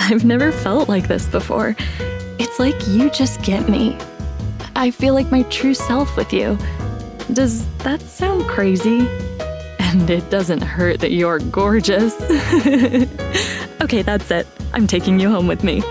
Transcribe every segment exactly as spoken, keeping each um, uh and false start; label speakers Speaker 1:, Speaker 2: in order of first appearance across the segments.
Speaker 1: I've never felt like this before. It's like you just get me. I feel like my true self with you. Does that sound crazy? And it doesn't hurt that you're gorgeous. Okay, that's it. I'm taking you home with me.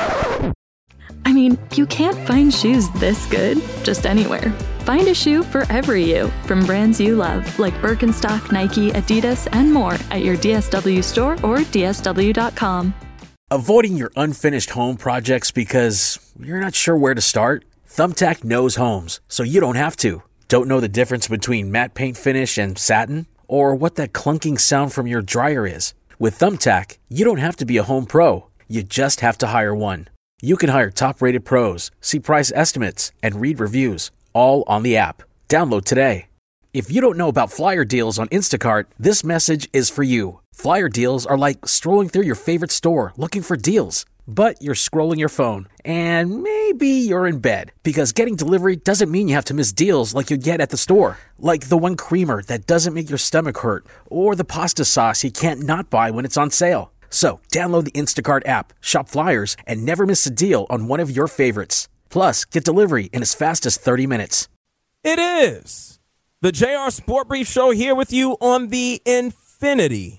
Speaker 1: I mean, you can't find shoes this good just anywhere. Find a shoe for every you from brands you love, like Birkenstock, Nike, Adidas, and more at your D S W store or D S W dot com.
Speaker 2: Avoiding your unfinished home projects because you're not sure where to start? Thumbtack knows homes, so you don't have to. Don't know the difference between matte paint finish and satin? Or what that clunking sound from your dryer is? With Thumbtack, you don't have to be a home pro. You just have to hire one. You can hire top-rated pros, see price estimates, and read reviews, all on the app. Download today. If you don't know about flyer deals on Instacart, this message is for you. Flyer deals are like strolling through your favorite store looking for deals. But you're scrolling your phone, and maybe you're in bed, because getting delivery doesn't mean you have to miss deals like you get at the store. Like the one creamer that doesn't make your stomach hurt, or the pasta sauce you can't not buy when it's on sale. So, download the Instacart app, shop flyers, and never miss a deal on one of your favorites. Plus, get delivery in as fast as thirty minutes.
Speaker 3: It is the J R Sport Brief Show here with you on the Infinity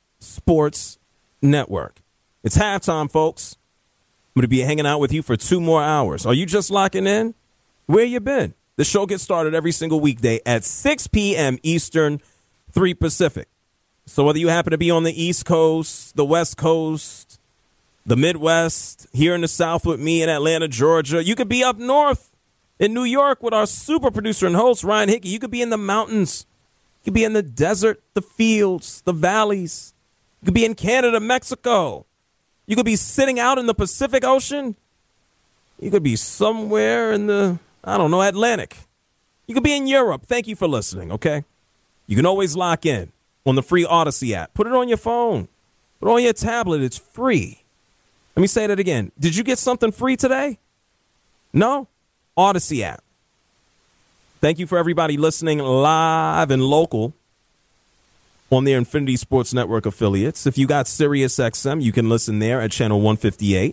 Speaker 3: Sports Network. It's halftime, folks. I'm going to be hanging out with you for two more hours. Are you just locking in? Where you been? The show gets started every single weekday at six p.m. Eastern, three Pacific. So whether you happen to be on the East Coast, the West Coast, the Midwest, here in the South with me in Atlanta, Georgia, you could be up north in New York with our super producer and host, Ryan Hickey. You could be in the mountains. You could be in the desert, the fields, the valleys. You could be in Canada, Mexico. You could be sitting out in the Pacific Ocean. You could be somewhere in the, I don't know, Atlantic. You could be in Europe. Thank you for listening, okay? You can always lock in on the free Odyssey app. Put it on your phone. Put it on your tablet. It's free. Let me say that again. Did you get something free today? No? Odyssey app. Thank you for everybody listening live and local on their Infinity Sports Network affiliates. If you got Sirius X M, you can listen there at channel one fifty-eight.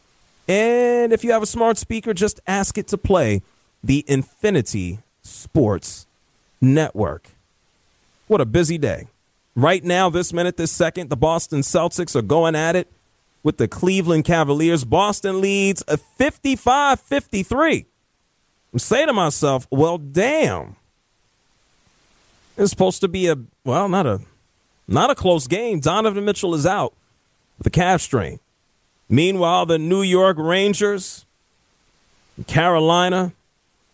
Speaker 3: And if you have a smart speaker, just ask it to play the Infinity Sports Network. What a busy day. Right now, this minute, this second, the Boston Celtics are going at it with the Cleveland Cavaliers. Boston leads a fifty-five fifty-three. I'm saying to myself, well, damn. It's supposed to be a, well, not a, not a close game. Donovan Mitchell is out with a calf strain. Meanwhile, the New York Rangers, Carolina,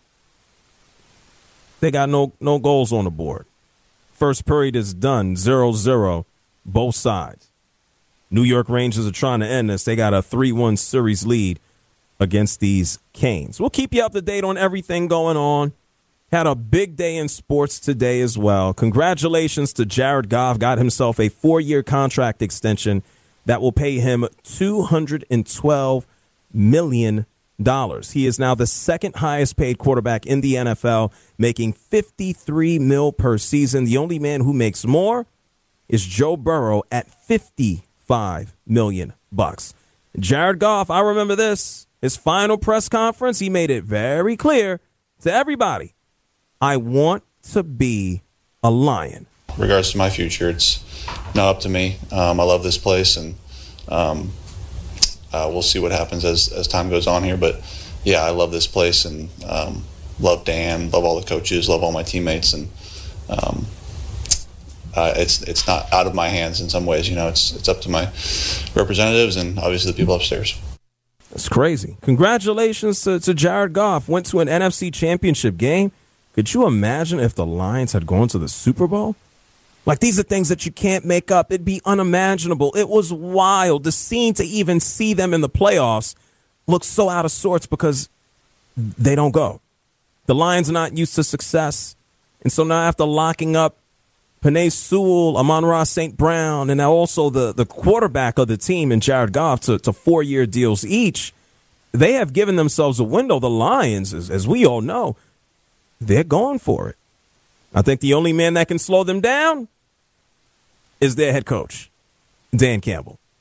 Speaker 3: they got no, no goals on the board. First period is done, zero zero, both sides. New York Rangers are trying to end this. They got a three one series lead against these Canes. We'll keep you up to date on everything going on. Had a big day in sports today as well. Congratulations to Jared Goff. Got himself a four-year contract extension that will pay him two hundred twelve million dollars. He is now the second highest paid quarterback in the N F L, making fifty-three mil per season. The only man who makes more is Joe Burrow at fifty-five million bucks. Jared Goff, I remember this, his final press conference, he made it very clear to everybody, I want to be a Lion.
Speaker 4: In regards to my future, it's not up to me. Um, I love this place, and um, uh, we'll see what happens as, as time goes on here. But, yeah, I love this place and um, love Dan, love all the coaches, love all my teammates. And um, uh, it's it's not out of my hands in some ways. You know, it's it's up to my representatives and obviously the people upstairs.
Speaker 3: That's crazy. Congratulations to, to Jared Goff. Went to an N F C championship game. Could you imagine if the Lions had gone to the Super Bowl? Like, these are things that you can't make up. It'd be unimaginable. It was wild. The scene to even see them in the playoffs looks so out of sorts because they don't go. The Lions are not used to success. And so now after locking up Penei Sewell, Amon-Ra Saint Brown, and now also the, the quarterback of the team and Jared Goff to, to four-year deals each, they have given themselves a window. The Lions, as, as we all know, they're going for it. I think the only man that can slow them down is their head coach, Dan Campbell.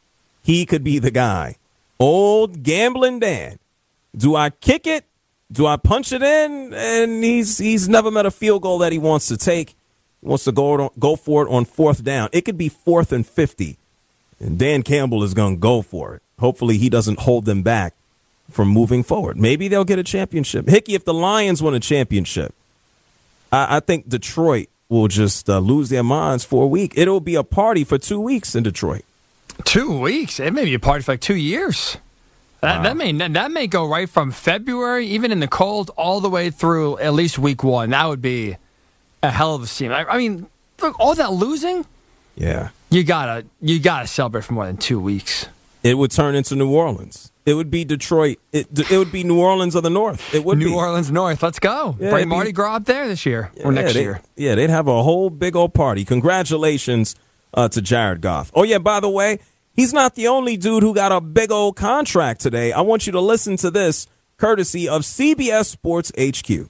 Speaker 3: he could be the guy. Old Gambling Dan. Do I kick it? Do I punch it in? And he's he's never met a field goal that he wants to take. He wants to go, go for it on fourth down. It could be fourth and fifty. And Dan Campbell is going to go for it. Hopefully he doesn't hold them back from moving forward. Maybe they'll get a championship. Hickey, if the Lions win a championship, I, I think Detroit will just uh, lose their minds for a week. It'll be a party for two weeks in Detroit.
Speaker 5: Two weeks? It may be a party for like two years. That, wow. that may that may go right from February, even in the cold, all the way through at least week one. That would be a hell of a scene. I, I mean, look, all that losing.
Speaker 3: Yeah,
Speaker 5: you gotta you gotta celebrate for more than two weeks.
Speaker 3: It would turn into New Orleans. It would be Detroit. It it would be New Orleans of the North. It would
Speaker 5: New
Speaker 3: be.
Speaker 5: Orleans North. Let's go.
Speaker 3: Yeah,
Speaker 5: Bring Mardi Gras up there this year
Speaker 3: yeah,
Speaker 5: or next
Speaker 3: they,
Speaker 5: year.
Speaker 3: Yeah, they'd have a whole big old party. Congratulations uh, to Jared Goff. Oh yeah, by the way, he's not the only dude who got a big old contract today. I want you to listen to this, courtesy of C B S Sports H Q.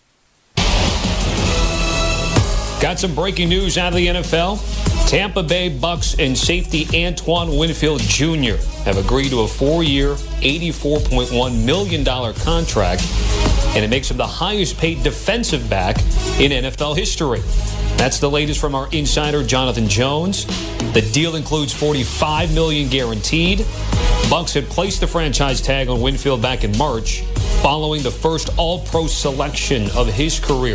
Speaker 6: Got some breaking news out of the N F L. Tampa Bay Bucks and safety Antoine Winfield Junior have agreed to a four-year, eighty-four point one million dollars contract, and it makes him the highest-paid defensive back in N F L history. That's the latest from our insider, Jonathan Jones. The deal includes forty-five million dollars guaranteed. Bucks had placed the franchise tag on Winfield back in March, following the first All-Pro selection of his career.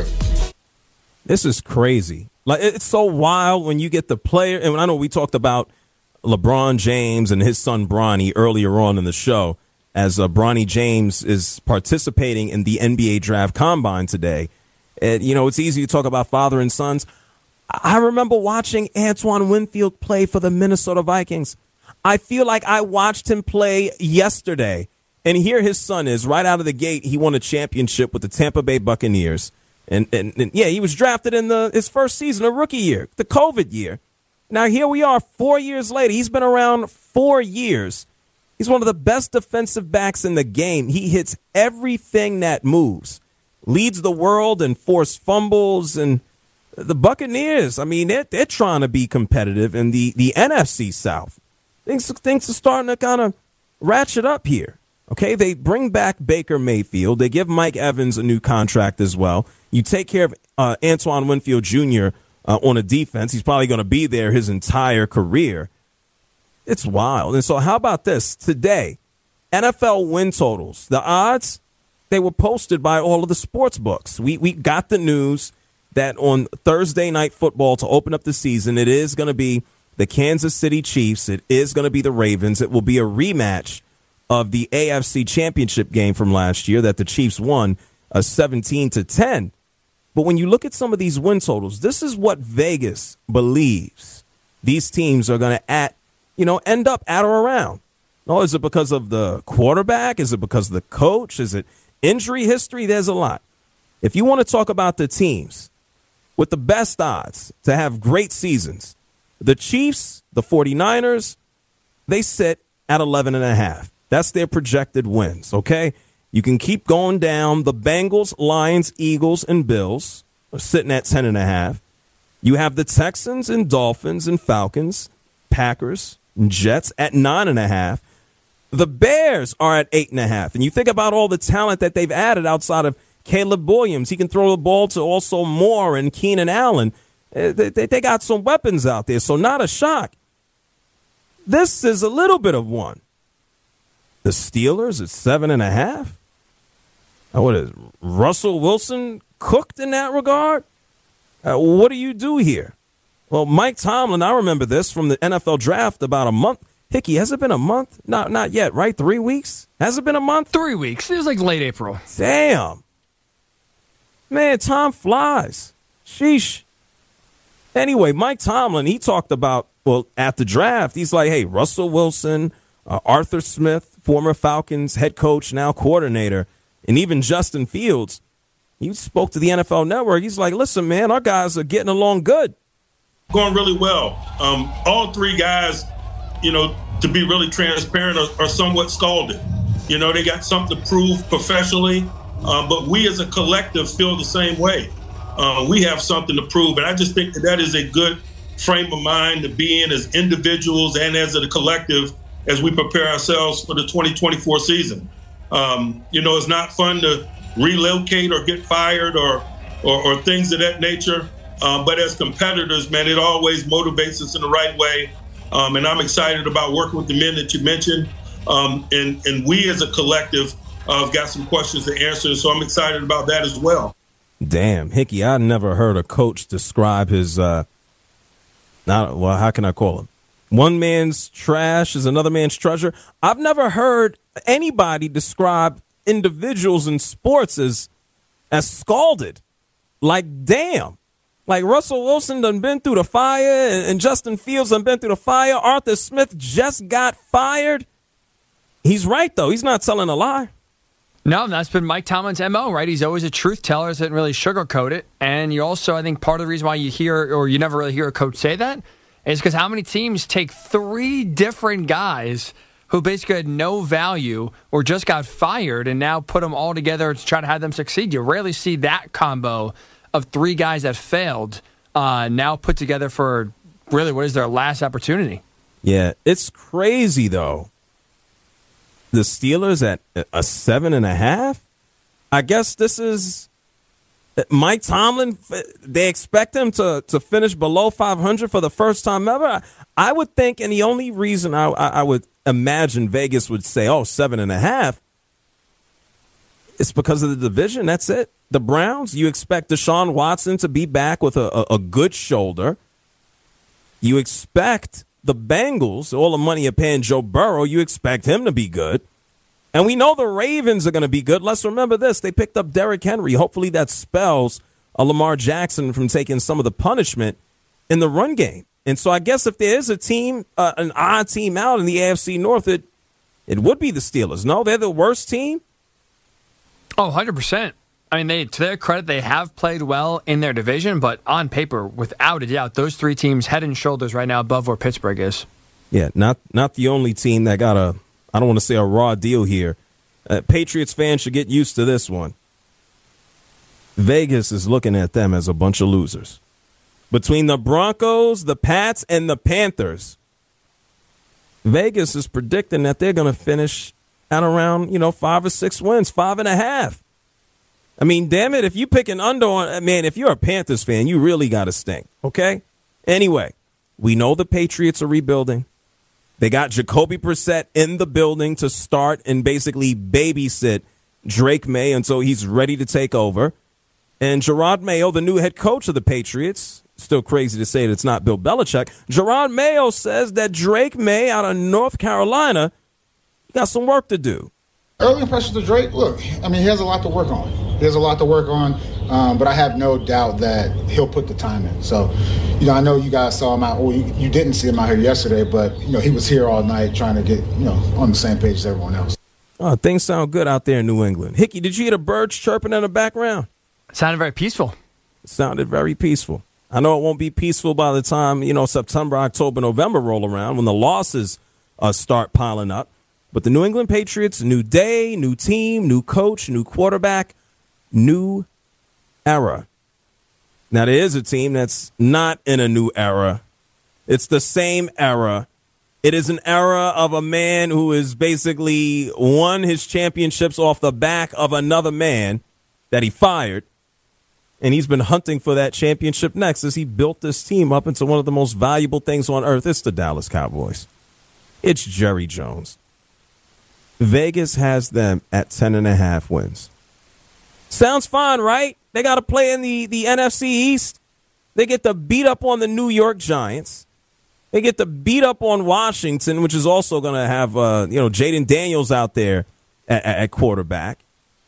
Speaker 3: This is crazy. Like, it's so wild when you get the player. And I know we talked about LeBron James and his son Bronny earlier on in the show, as uh, Bronny James is participating in the N B A Draft Combine today. And, you know, it's easy to talk about father and sons. I remember watching Antoine Winfield play for the Minnesota Vikings. I feel like I watched him play yesterday. And here his son is right out of the gate. He won a championship with the Tampa Bay Buccaneers. And, and, and yeah, he was drafted in the his first season, a rookie year, the COVID year. Now, here we are four years later. He's been around four years. He's one of the best defensive backs in the game. He hits everything that moves, leads the world in forced fumbles. And the Buccaneers, I mean, they're, they're trying to be competitive in the, the N F C South. Things, things are starting to kind of ratchet up here. Okay, they bring back Baker Mayfield. They give Mike Evans a new contract as well. You take care of uh, Antoine Winfield Junior Uh, on a defense. He's probably going to be there his entire career. It's wild. And so how about this? Today, N F L win totals, the odds, they were posted by all of the sports books. We, we got the news that on Thursday Night Football to open up the season, it is going to be the Kansas City Chiefs. It is going to be the Ravens. It will be a rematch of the A F C Championship game from last year that the Chiefs won a seventeen to ten. But when you look at some of these win totals, this is what Vegas believes these teams are going to at, you know, end up at or around. No, is it because of the quarterback? Is it because of the coach? Is it injury history? There's a lot. If you want to talk about the teams with the best odds to have great seasons, the Chiefs, the 49ers, they sit at eleven and a half. That's their projected wins, okay? You can keep going down. The Bengals, Lions, Eagles, and Bills are sitting at ten and a half. You have the Texans and Dolphins and Falcons, Packers and Jets at nine and a half. The Bears are at eight and a half. And you think about all the talent that they've added outside of Caleb Williams. He can throw the ball to also Moore and Keenan Allen. They, they, they got some weapons out there, so not a shock. This is a little bit of one. The Steelers at seven and a half. Uh, what is Russell Wilson cooked in that regard? Uh, what do you do here? Well, Mike Tomlin, I remember this from the N F L draft about a month. Hickey, has it been a month? Not, not yet, right? Three weeks? Has it been a month?
Speaker 5: Three weeks. It was like late April.
Speaker 3: Damn. Man, time flies. Sheesh. Anyway, Mike Tomlin, he talked about, well, at the draft, he's like, hey, Russell Wilson, uh, Arthur Smith, former Falcons head coach, now coordinator, and even Justin Fields, he spoke to the N F L Network. He's like, listen, man, our guys are getting along good.
Speaker 7: Going really well. Um, all three guys, you know, to be really transparent, are, are somewhat scalded. You know, they got something to prove professionally, uh, but we as a collective feel the same way. Uh, we have something to prove, and I just think that that is a good frame of mind to be in as individuals and as a collective as we prepare ourselves for the twenty twenty-four season. Um, you know, it's not fun to relocate or get fired or or, or things of that nature. Uh, but as competitors, man, it always motivates us in the right way. Um, and I'm excited about working with the men that you mentioned. Um, and, and we as a collective uh, have got some questions to answer. So I'm excited about that as well.
Speaker 3: Damn, Hickey, I never heard a coach describe his, uh, not, well, how can I call him? One man's trash is another man's treasure. I've never heard anybody describe individuals in sports as, as scalded. Like, damn. Like, Russell Wilson done been through the fire, and, and Justin Fields done been through the fire. Arthur Smith just got fired. He's right, though. He's not telling a lie.
Speaker 5: No, that's been Mike Tomlin's M O, right? He's always a truth teller, doesn't really sugarcoat it. And you also, I think part of the reason why you hear, or you never really hear a coach say that, is because how many teams take three different guys who basically had no value or just got fired and now put them all together to try to have them succeed? You rarely see that combo of three guys that failed uh, now put together for really what is their last opportunity.
Speaker 3: Yeah, it's crazy, though. The Steelers at a seven and a half? I guess this is Mike Tomlin. They expect him to, to finish below five hundred for the first time ever. I would think, and the only reason I, I would imagine Vegas would say, oh, seven and a half, it's because of the division. That's it. The Browns, you expect Deshaun Watson to be back with a, a, a good shoulder. You expect the Bengals, all the money you're paying Joe Burrow, you expect him to be good. And we know the Ravens are going to be good. Let's remember this. They picked up Derrick Henry. Hopefully that spells a Lamar Jackson from taking some of the punishment in the run game. And so I guess if there is a team, uh, an odd team out in the A F C North, it, it would be the Steelers. No, they're the worst team?
Speaker 5: Oh, one hundred percent. I mean, they, to their credit, they have played well in their division, but on paper, without a doubt, those three teams head and shoulders right now above where Pittsburgh is.
Speaker 3: Yeah, not not the only team that got a, I don't want to say a raw deal here. Uh, Patriots fans should get used to this one. Vegas is looking at them as a bunch of losers. Between the Broncos, the Pats, and the Panthers, Vegas is predicting that they're going to finish at around, you know, five or six wins, five and a half. I mean, damn it, if you pick an under on, man, if you're a Panthers fan, you really got to stink, okay? Anyway, we know the Patriots are rebuilding. They got Jacoby Brissett in the building to start and basically babysit Drake May until he's ready to take over. And Gerard Mayo, the new head coach of the Patriots, still crazy to say that it's not Bill Belichick, Gerard Mayo says that Drake May out of North Carolina got some work to do.
Speaker 8: Early impressions of Drake, look, I mean, he has a lot to work on. He has a lot to work on, um, but I have no doubt that he'll put the time in. So, you know, I know you guys saw him out, well, you, you didn't see him out here yesterday, but, you know, he was here all night trying to get, you know, on the same page as everyone else.
Speaker 3: Oh, things sound good out there in New England. Hickey, did you hear the birds chirping in the background?
Speaker 5: It sounded very peaceful.
Speaker 3: It sounded very peaceful. I know it won't be peaceful by the time, you know, September, October, November roll around when the losses uh, start piling up. But the New England Patriots, new day, new team, new coach, new quarterback, new era. Now, there is a team that's not in a new era. It's the same era. It is an era of a man who has basically won his championships off the back of another man that he fired. And he's been hunting for that championship next as he built this team up into one of the most valuable things on earth. It's the Dallas Cowboys. It's Jerry Jones. Vegas has them at ten and a half wins. Sounds fine, right? They got to play in the, the N F C East. They get to beat up on the New York Giants. They get to beat up on Washington, which is also going to have, uh, you know, Jaden Daniels out there at, at quarterback.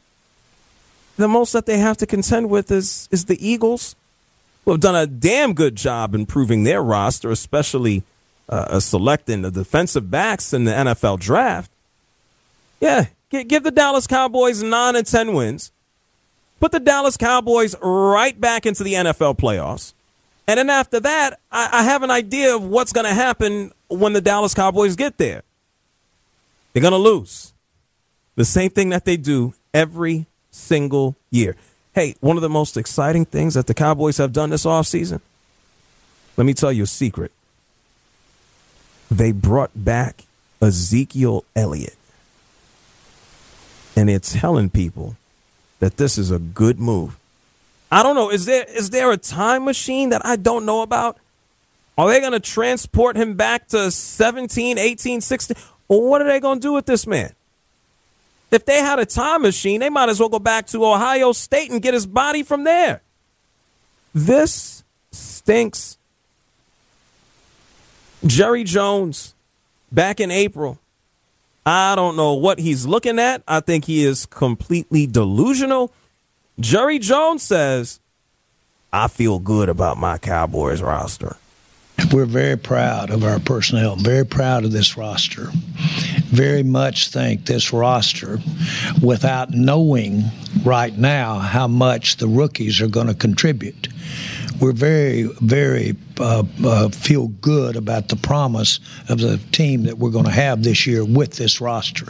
Speaker 3: The most that they have to contend with is, is the Eagles, who have done a damn good job improving their roster, especially uh, selecting the defensive backs in the N F L draft. Yeah, give the Dallas Cowboys nine and ten wins. Put the Dallas Cowboys right back into the N F L playoffs. And then after that, I, I have an idea of what's going to happen when the Dallas Cowboys get there. They're going to lose. The same thing that they do every single year. Hey, one of the most exciting things that the Cowboys have done this offseason, let me tell you a secret. They brought back Ezekiel Elliott. And they're telling people that this is a good move. I don't know. Is there is there a time machine that I don't know about? Are they going to transport him back to seventeen, eighteen, sixteen? Or what are they going to do with this man? If they had a time machine, they might as well go back to Ohio State and get his body from there. This stinks. Jerry Jones, back in April, I don't know what he's looking at. I think he is completely delusional. Jerry Jones says, I feel good about my Cowboys roster.
Speaker 9: We're very proud of our personnel, very proud of this roster. Very much think this roster, without knowing right now how much the rookies are going to contribute, we're very, very uh, uh, feel good about the promise of the team that we're going to have this year with this roster.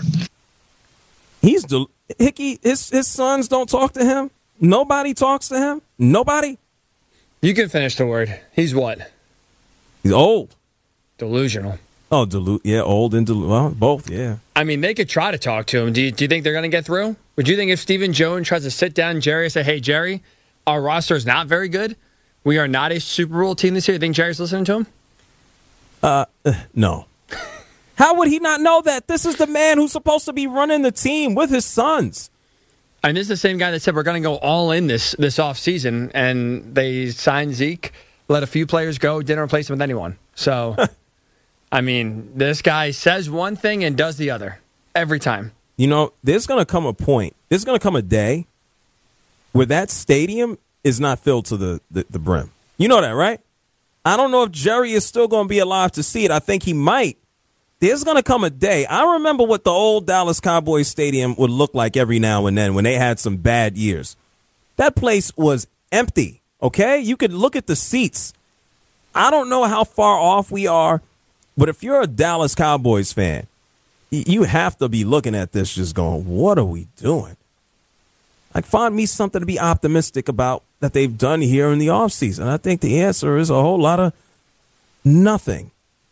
Speaker 3: He's del- Hickey. His his sons don't talk to him. Nobody talks to him. Nobody.
Speaker 5: You can finish the word. He's what?
Speaker 3: He's old.
Speaker 5: Delusional.
Speaker 3: Oh, delu- yeah, old and delusional. Well, both, yeah.
Speaker 5: I mean, they could try to talk to him. Do you, do you think they're going to get through? Would you think if Stephen Jones tries to sit down Jerry and say, hey, Jerry, our roster is not very good. We are not a Super Bowl team this year. You think Jerry's listening to him?
Speaker 3: Uh, no. How would he not know that? This is the man who's supposed to be running the team with his sons.
Speaker 5: And this is the same guy that said we're going to go all in this this offseason, and they signed Zeke, let a few players go, didn't replace him with anyone. So, I mean, this guy says one thing and does the other every time.
Speaker 3: You know, there's going to come a point, there's going to come a day where that stadium is not filled to the, the, the brim. You know that, right? I don't know if Jerry is still going to be alive to see it. I think he might. There's going to come a day. I remember what the old Dallas Cowboys stadium would look like every now and then when they had some bad years. That place was empty, okay? You could look at the seats. I don't know how far off we are, but if you're a Dallas Cowboys fan, you have to be looking at this just going, what are we doing? Like, find me something to be optimistic about that they've done here in the offseason. I think the answer is a whole lot of nothing.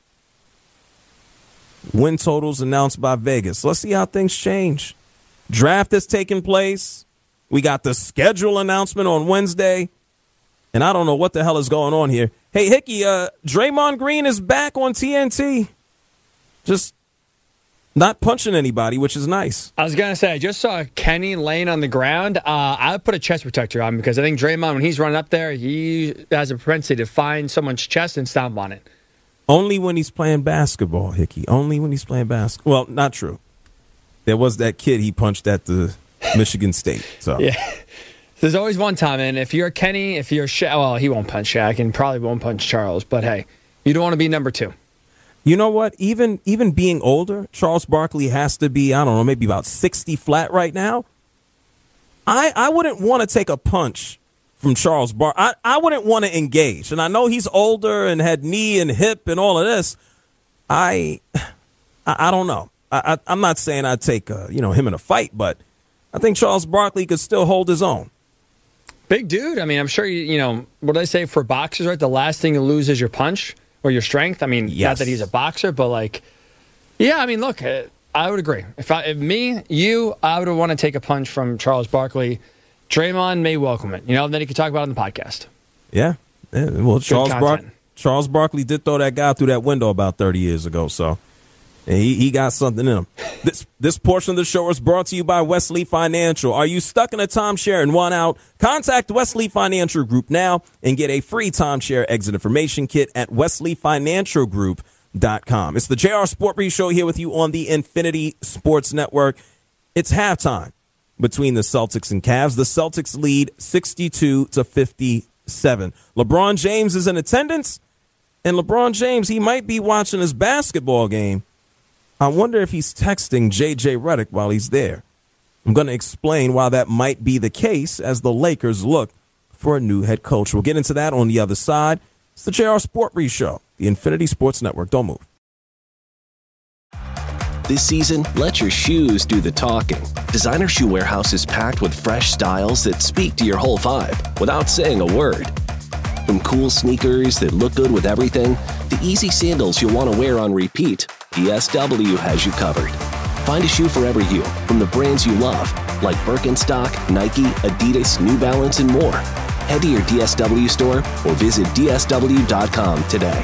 Speaker 3: Win totals announced by Vegas. Let's see how things change. Draft has taken place. We got the schedule announcement on Wednesday. And I don't know what the hell is going on here. Hey, Hickey, uh, Draymond Green is back on T N T. Just not punching anybody, which is nice.
Speaker 5: I was going to say, I just saw Kenny laying on the ground. Uh, I would put a chest protector on because I think Draymond, when he's running up there, he has a propensity to find someone's chest and stomp on it.
Speaker 3: Only when he's playing basketball, Hickey. Only when he's playing basketball. Well, not true. There was that kid he punched at the Michigan State. So
Speaker 5: yeah, there's always one time, and if you're Kenny, if you're Sha- well, he won't punch Shaq and probably won't punch Charles. But hey, you don't want to be number two.
Speaker 3: You know what? Even even being older, Charles Barkley has to be, I don't know, maybe about sixty flat right now. I I wouldn't want to take a punch from Charles Bar. I, I wouldn't want to engage. And I know he's older and had knee and hip and all of this. I I, I don't know. I, I, I'm not saying I'd take uh, you know him in a fight, but I think Charles Barkley could still hold his own.
Speaker 5: Big dude. I mean, I'm sure, you, you know, what do they say for boxers, right? The last thing you lose is your punch or your strength. I mean,
Speaker 3: yes.
Speaker 5: Not that he's a boxer, but like, yeah, I mean, look, I would agree. If, I, if me, you, I would want to take a punch from Charles Barkley. Draymond may welcome it, you know, and then he could talk about it on the podcast.
Speaker 3: Yeah. yeah. Well, Charles Bar- Charles Barkley did throw that guy through that window about thirty years ago, so and he, he got something in him. This this portion of the show is brought to you by Wesley Financial. Are you stuck in a timeshare and want out? Contact Wesley Financial Group now and get a free timeshare exit information kit at wesley financial group dot com. It's the J R Sport Brief Show here with you on the Infinity Sports Network. It's halftime between the Celtics and Cavs. The Celtics lead sixty-two to fifty-seven. LeBron James is in attendance, and LeBron James, he might be watching his basketball game. I wonder if he's texting J J Redick while he's there. I'm going to explain why that might be the case as the Lakers look for a new head coach. We'll get into that on the other side. It's the J R Sport Brief Show, the Infinity Sports Network. Don't move.
Speaker 10: This season, let your shoes do the talking. Designer Shoe Warehouse is packed with fresh styles that speak to your whole vibe without saying a word. From cool sneakers that look good with everything, to easy sandals you'll want to wear on repeat, D S W has you covered. Find a shoe for every you from the brands you love, like Birkenstock, Nike, Adidas, New Balance, and more. Head to your D S W store or visit D S W dot com today.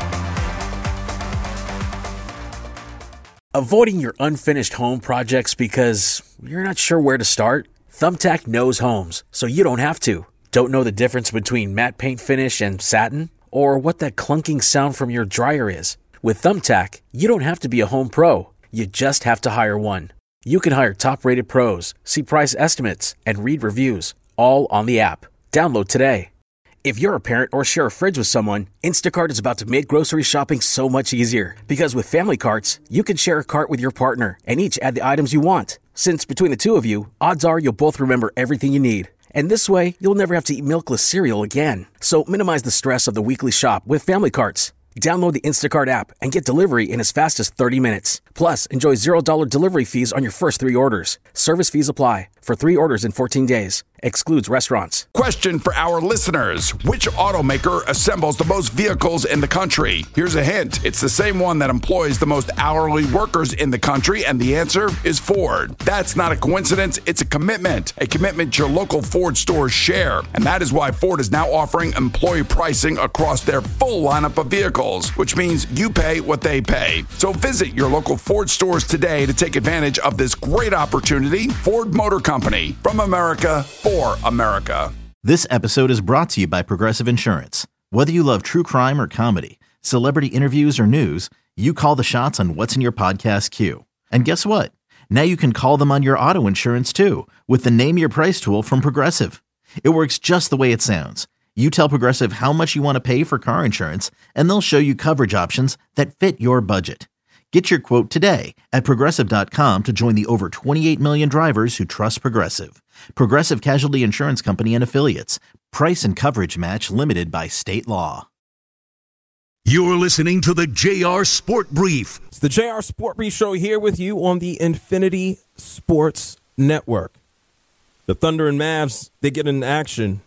Speaker 2: Avoiding your unfinished home projects because you're not sure where to start? Thumbtack knows homes, so you don't have to. Don't know the difference between matte paint finish and satin? Or what that clunking sound from your dryer is? With Thumbtack, you don't have to be a home pro. You just have to hire one. You can hire top-rated pros, see price estimates, and read reviews, all on the app. Download today. If you're a parent or share a fridge with someone, Instacart is about to make grocery shopping so much easier. Because with family carts, you can share a cart with your partner and each add the items you want. Since between the two of you, odds are you'll both remember everything you need. And this way, you'll never have to eat milkless cereal again. So minimize the stress of the weekly shop with family carts. Download the Instacart app and get delivery in as fast as thirty minutes. Plus, enjoy zero dollars delivery fees on your first three orders. Service fees apply for three orders in fourteen days. Excludes restaurants.
Speaker 11: Question for our listeners. Which automaker assembles the most vehicles in the country? Here's a hint. It's the same one that employs the most hourly workers in the country, and the answer is Ford. That's not a coincidence. It's a commitment. A commitment your local Ford stores share. And that is why Ford is now offering employee pricing across their full lineup of vehicles, which means you pay what they pay. So visit your local Ford stores today to take advantage of this great opportunity. Ford Motor Company. From America, for America.
Speaker 12: This episode is brought to you by Progressive Insurance. Whether you love true crime or comedy, celebrity interviews or news, you call the shots on what's in your podcast queue. And guess what? Now you can call them on your auto insurance too with the Name Your Price tool from Progressive. It works just the way it sounds. You tell Progressive how much you want to pay for car insurance, and they'll show you coverage options that fit your budget. Get your quote today at Progressive dot com to join the over twenty-eight million drivers who trust Progressive. Progressive Casualty Insurance Company and Affiliates. Price and coverage match limited by state law.
Speaker 13: You're listening to the J R Sport Brief.
Speaker 3: It's the J R Sport Brief show here with you on the Infinity Sports Network. The Thunder and Mavs, they get in action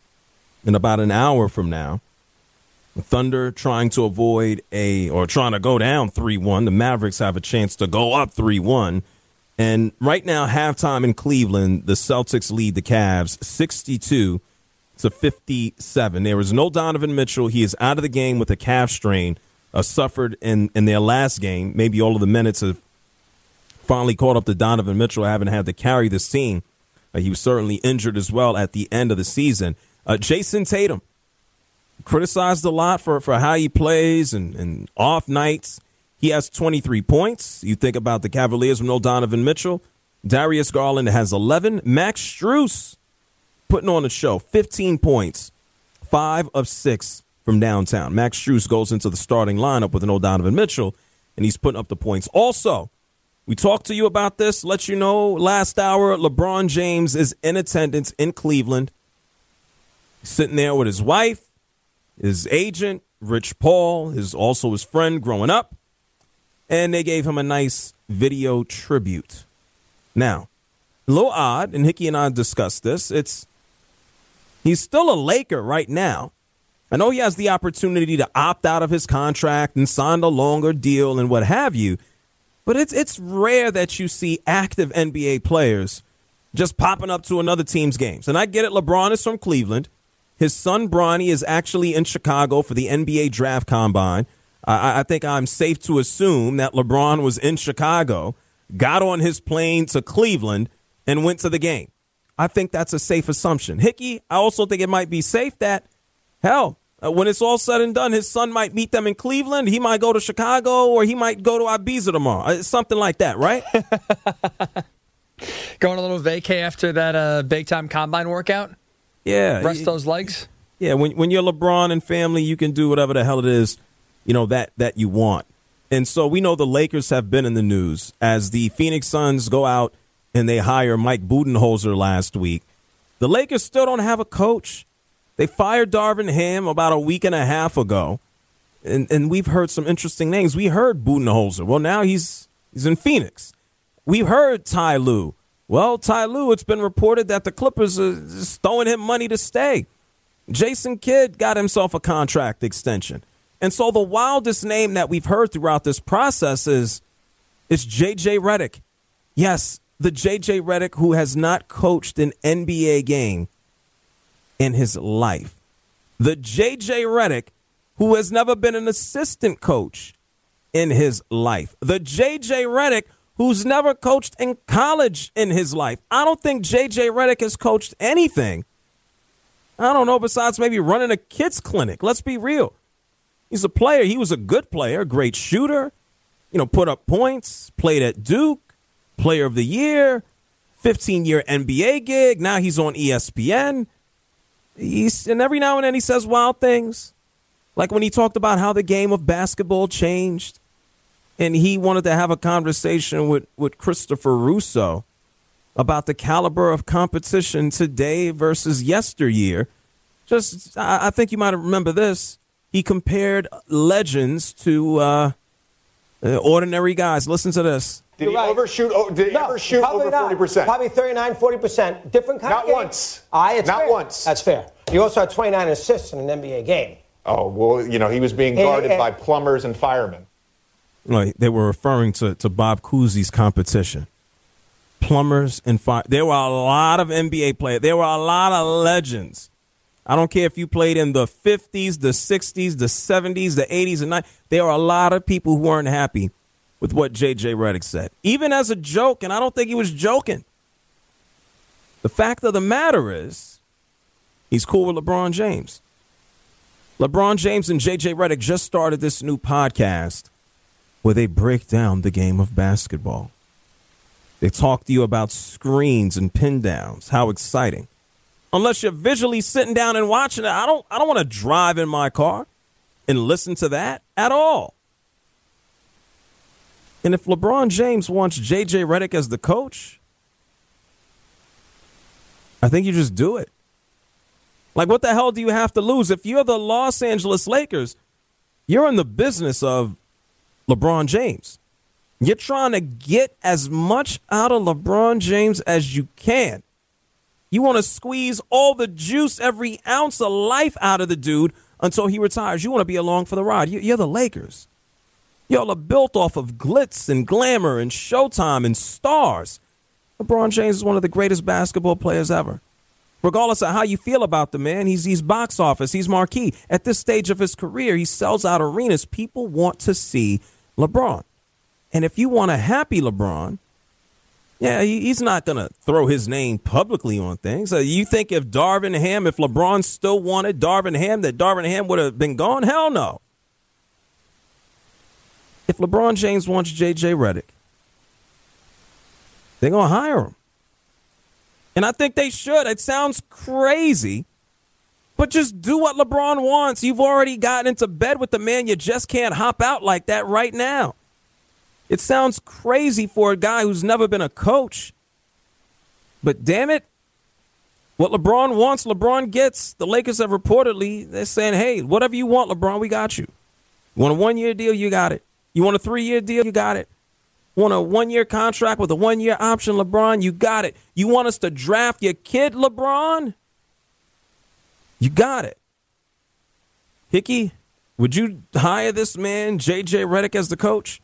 Speaker 3: in about an hour from now. The Thunder trying to avoid a, or trying to go down three one. The Mavericks have a chance to go up three one. And right now, halftime in Cleveland, the Celtics lead the Cavs sixty-two to fifty-seven. There is no Donovan Mitchell. He is out of the game with a calf strain, uh, suffered in, in their last game. Maybe all of the minutes have finally caught up to Donovan Mitchell, having had to carry this team. Uh, he was certainly injured as well at the end of the season. Uh, Jason Tatum, criticized a lot for, for how he plays and, and off nights. He has twenty-three points. You think about the Cavaliers with no Donovan Mitchell. Darius Garland has eleven. Max Strus putting on a show, fifteen points, five of six from downtown. Max Strus goes into the starting lineup with no Donovan Mitchell, and he's putting up the points. Also, we talked to you about this, let you know last hour, LeBron James is in attendance in Cleveland, sitting there with his wife, his agent, Rich Paul, his also his friend growing up, and they gave him a nice video tribute. Now, a little odd, and Hickey and I discussed this. It's he's still a Laker right now. I know he has the opportunity to opt out of his contract and sign a longer deal and what have you, but it's it's rare that you see active N B A players just popping up to another team's games. And I get it, LeBron is from Cleveland. His son, Bronny, is actually in Chicago for the N B A Draft Combine. I, I think I'm safe to assume that LeBron was in Chicago, got on his plane to Cleveland, and went to the game. I think that's a safe assumption. Hickey, I also think it might be safe that, hell, uh, when it's all said and done, his son might meet them in Cleveland. He might go to Chicago, or he might go to Ibiza tomorrow. Uh, something like that, right?
Speaker 5: Going a little vacay after that uh, big-time combine workout?
Speaker 3: Yeah.
Speaker 5: Rest those legs?
Speaker 3: Yeah, when when you're LeBron and family, you can do whatever the hell it is, you know, that, that you want. And so we know the Lakers have been in the news as the Phoenix Suns go out and they hire Mike Budenholzer last week. The Lakers still don't have a coach. They fired Darvin Ham about a week and a half ago. And and we've heard some interesting names. We heard Budenholzer. Well, now he's he's in Phoenix. We've heard Ty Lue. Well, Ty Lue, it's been reported that the Clippers are just throwing him money to stay. Jason Kidd got himself a contract extension. And so the wildest name that we've heard throughout this process is It's J J Redick. Yes, the J J Redick who has not coached an N B A game in his life. The J J Redick who has never been an assistant coach in his life. The J J Redick who's never coached in college in his life. I don't think J J Redick has coached anything. I don't know, besides maybe running a kids clinic. Let's be real. He's a player. He was a good player, great shooter, you know, put up points, played at Duke, player of the year, fifteen-year N B A gig. Now he's on E S P N. He's, and every now and then he says wild things, like when he talked about how the game of basketball changed, and he wanted to have a conversation with, with Christopher Russo about the caliber of competition today versus yesteryear. Just, I, I think you might remember this. He compared legends to uh, ordinary guys. Listen to this.
Speaker 14: Did he right. overshoot? Oh, did he no, ever shoot over forty percent?
Speaker 15: Probably thirty-nine, forty percent. Different kind
Speaker 14: Not
Speaker 15: of game.
Speaker 14: once.
Speaker 15: Aye, it's
Speaker 14: Not
Speaker 15: fair.
Speaker 14: once.
Speaker 15: That's fair. He also had twenty-nine assists in an N B A game.
Speaker 14: Oh, well, you know, he was being guarded
Speaker 15: and, and,
Speaker 14: by plumbers and firemen.
Speaker 3: Right, they were referring to, to Bob Cousy's competition. Plumbers and fire. There were a lot of N B A players. There were a lot of legends. I don't care if you played in the fifties, the sixties, the seventies, the eighties, and nineties. There are a lot of people who weren't happy with what J J Redick said, even as a joke, and I don't think he was joking. The fact of the matter is, he's cool with LeBron James. LeBron James and J J Redick just started this new podcast where they break down the game of basketball. They talk to you about screens and pin downs. How exciting. Unless you're visually sitting down and watching it, I don't I don't want to drive in my car and listen to that at all. And if LeBron James wants J J Redick as the coach, I think you just do it. Like, what the hell do you have to lose? If you're the Los Angeles Lakers, you're in the business of LeBron James. You're trying to get as much out of LeBron James as you can. You want to squeeze all the juice, every ounce of life out of the dude until he retires. You want to be along for the ride. You're the Lakers. Y'all are built off of glitz and glamour and Showtime and stars. LeBron James is one of the greatest basketball players ever. Regardless of how you feel about the man, he's, he's box office, he's marquee. At this stage of his career, he sells out arenas. People want to see LeBron. And if you want a happy LeBron, yeah, he, he's not going to throw his name publicly on things. Uh, you think if Darvin Ham, if LeBron still wanted Darvin Ham, that Darvin Ham would have been gone? Hell no. If LeBron James wants J J Redick, they're going to hire him. And I think they should. It sounds crazy, but just do what LeBron wants. You've already gotten into bed with the man. You just can't hop out like that right now. It sounds crazy for a guy who's never been a coach. But damn it, what LeBron wants, LeBron gets. The Lakers have reportedly, they're saying, hey, whatever you want, LeBron, we got you. You want a one-year deal, you got it. You want a three-year deal, you got it. Want a one-year contract with a one-year option, LeBron, you got it. You want us to draft your kid, LeBron? You got it. Hickey, would you hire this man, J J Redick, as the coach?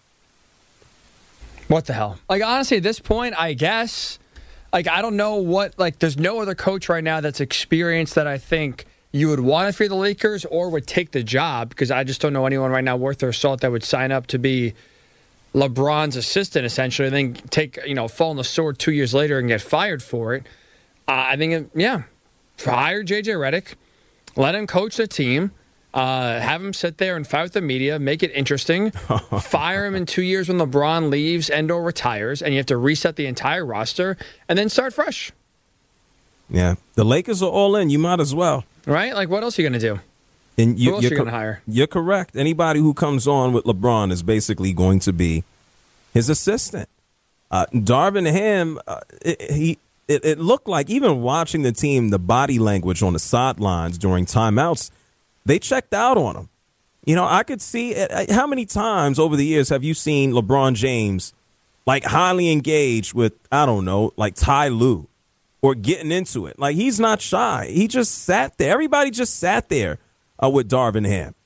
Speaker 5: What the hell? Like, honestly, at this point, I guess, like, I don't know what, like, there's no other coach right now that's experienced that I think you would want to for the Lakers or would take the job, because I just don't know anyone right now worth their salt that would sign up to be LeBron's assistant, essentially, and then take, you know, fall on the sword two years later and get fired for it. Uh, I think, yeah, hire J J Redick, let him coach the team. Uh, have him sit there and fight with the media, make it interesting, fire him in two years when LeBron leaves and or retires, and you have to reset the entire roster, and then start fresh.
Speaker 3: Yeah, the Lakers are all in. You might as well.
Speaker 5: Right? Like, what else are you going to do?
Speaker 3: And you,
Speaker 5: who else are you going to hire?
Speaker 3: You're correct. Anybody who comes on with LeBron is basically going to be his assistant. Uh, Darvin Ham, uh, it, he, it, it looked like, even watching the team, the body language on the sidelines during timeouts, they checked out on him. You know, I could see it. How many times over the years have you seen LeBron James, like, highly engaged with, I don't know, like Ty Lue, or getting into it? Like, he's not shy. He just sat there. Everybody just sat there uh, with Darvin Ham.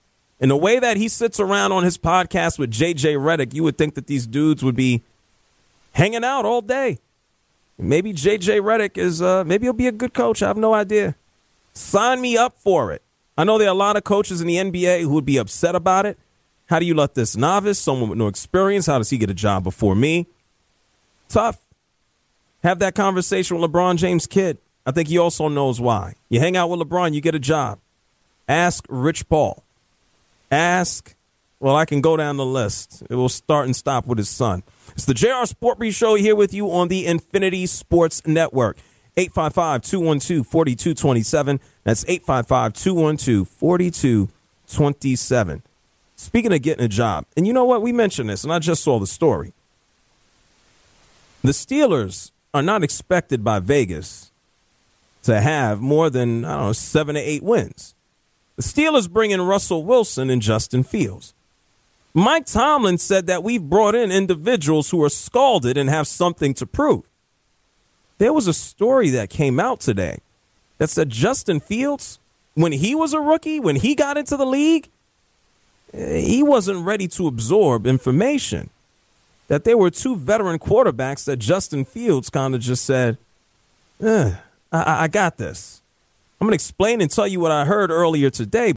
Speaker 3: And the way that he sits around on his podcast with J J Redick, you would think that these dudes would be hanging out all day. Maybe J J Redick is, uh, maybe he'll be a good coach. I have no idea. Sign me up for it. I know there are a lot of coaches in the N B A who would be upset about it. How do you let this novice, someone with no experience, how does he get a job before me? Tough. Have that conversation with LeBron James' kid. I think he also knows why. You hang out with LeBron, you get a job. Ask Rich Paul. Ask, well, I can go down the list. It will start and stop with his son. It's the J R Sport Brief Show here with you on the Infinity Sports Network. eight five five, two one two, four two two seven. That's eight five five, two one two, four two two seven. Speaking of getting a job, and you know what? We mentioned this, and I just saw the story. The Steelers are not expected by Vegas to have more than, I don't know, seven to eight wins. The Steelers bring in Russell Wilson and Justin Fields. Mike Tomlin said that we've brought in individuals who are scalded and have something to prove. There was a story that came out today that said Justin Fields, when he was a rookie, when he got into the league, he wasn't ready to absorb information. That there were two veteran quarterbacks that Justin Fields kind of just said, eh, I, I got this. I'm going to explain and tell you what I heard earlier today.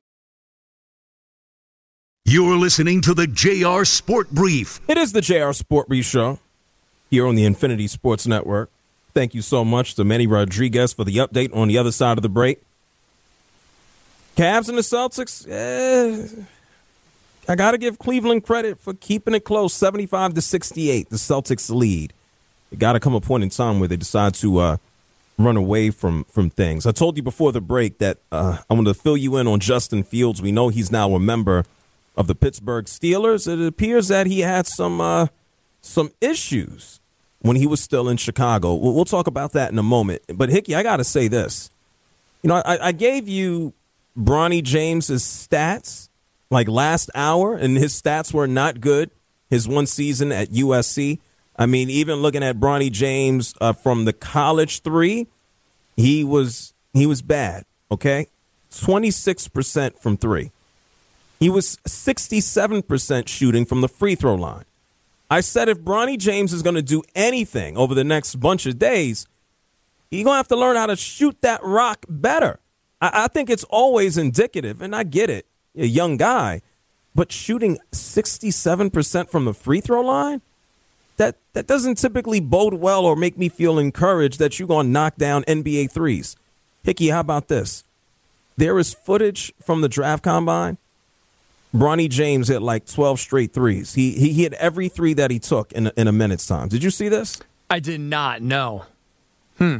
Speaker 13: You're listening to the J R Sport Brief.
Speaker 3: It is the J R Sport Brief Show here on the Infinity Sports Network. Thank you so much to Manny Rodriguez for the update on the other side of the break. Cavs and the Celtics, eh, I got to give Cleveland credit for keeping it close, seventy-five to sixty-eight, the Celtics lead. It got to come a point in time where they decide to uh, run away from, from things. I told you before the break that uh, I'm going to fill you in on Justin Fields. We know he's now a member of the Pittsburgh Steelers. It appears that he had some uh, some issues when he was still in Chicago. We'll, we'll talk about that in a moment. But, Hickey, I got to say this. You know, I, I gave you Bronny James's stats like last hour, and his stats were not good his one season at U S C. I mean, even looking at Bronny James uh, from the college three, he was he was bad, okay? twenty-six percent from three. He was sixty-seven percent shooting from the free throw line. I said if Bronny James is going to do anything over the next bunch of days, he's going to have to learn how to shoot that rock better. I, I think it's always indicative, and I get it, a young guy, but shooting sixty-seven percent from the free throw line, that, that doesn't typically bode well or make me feel encouraged that you're going to knock down N B A threes. Hickey, how about this? There is footage from the draft combine. Bronny James hit like twelve straight threes. He he hit every three that he took in a, in a minute's time. Did you see this?
Speaker 5: I did not, no. Hmm.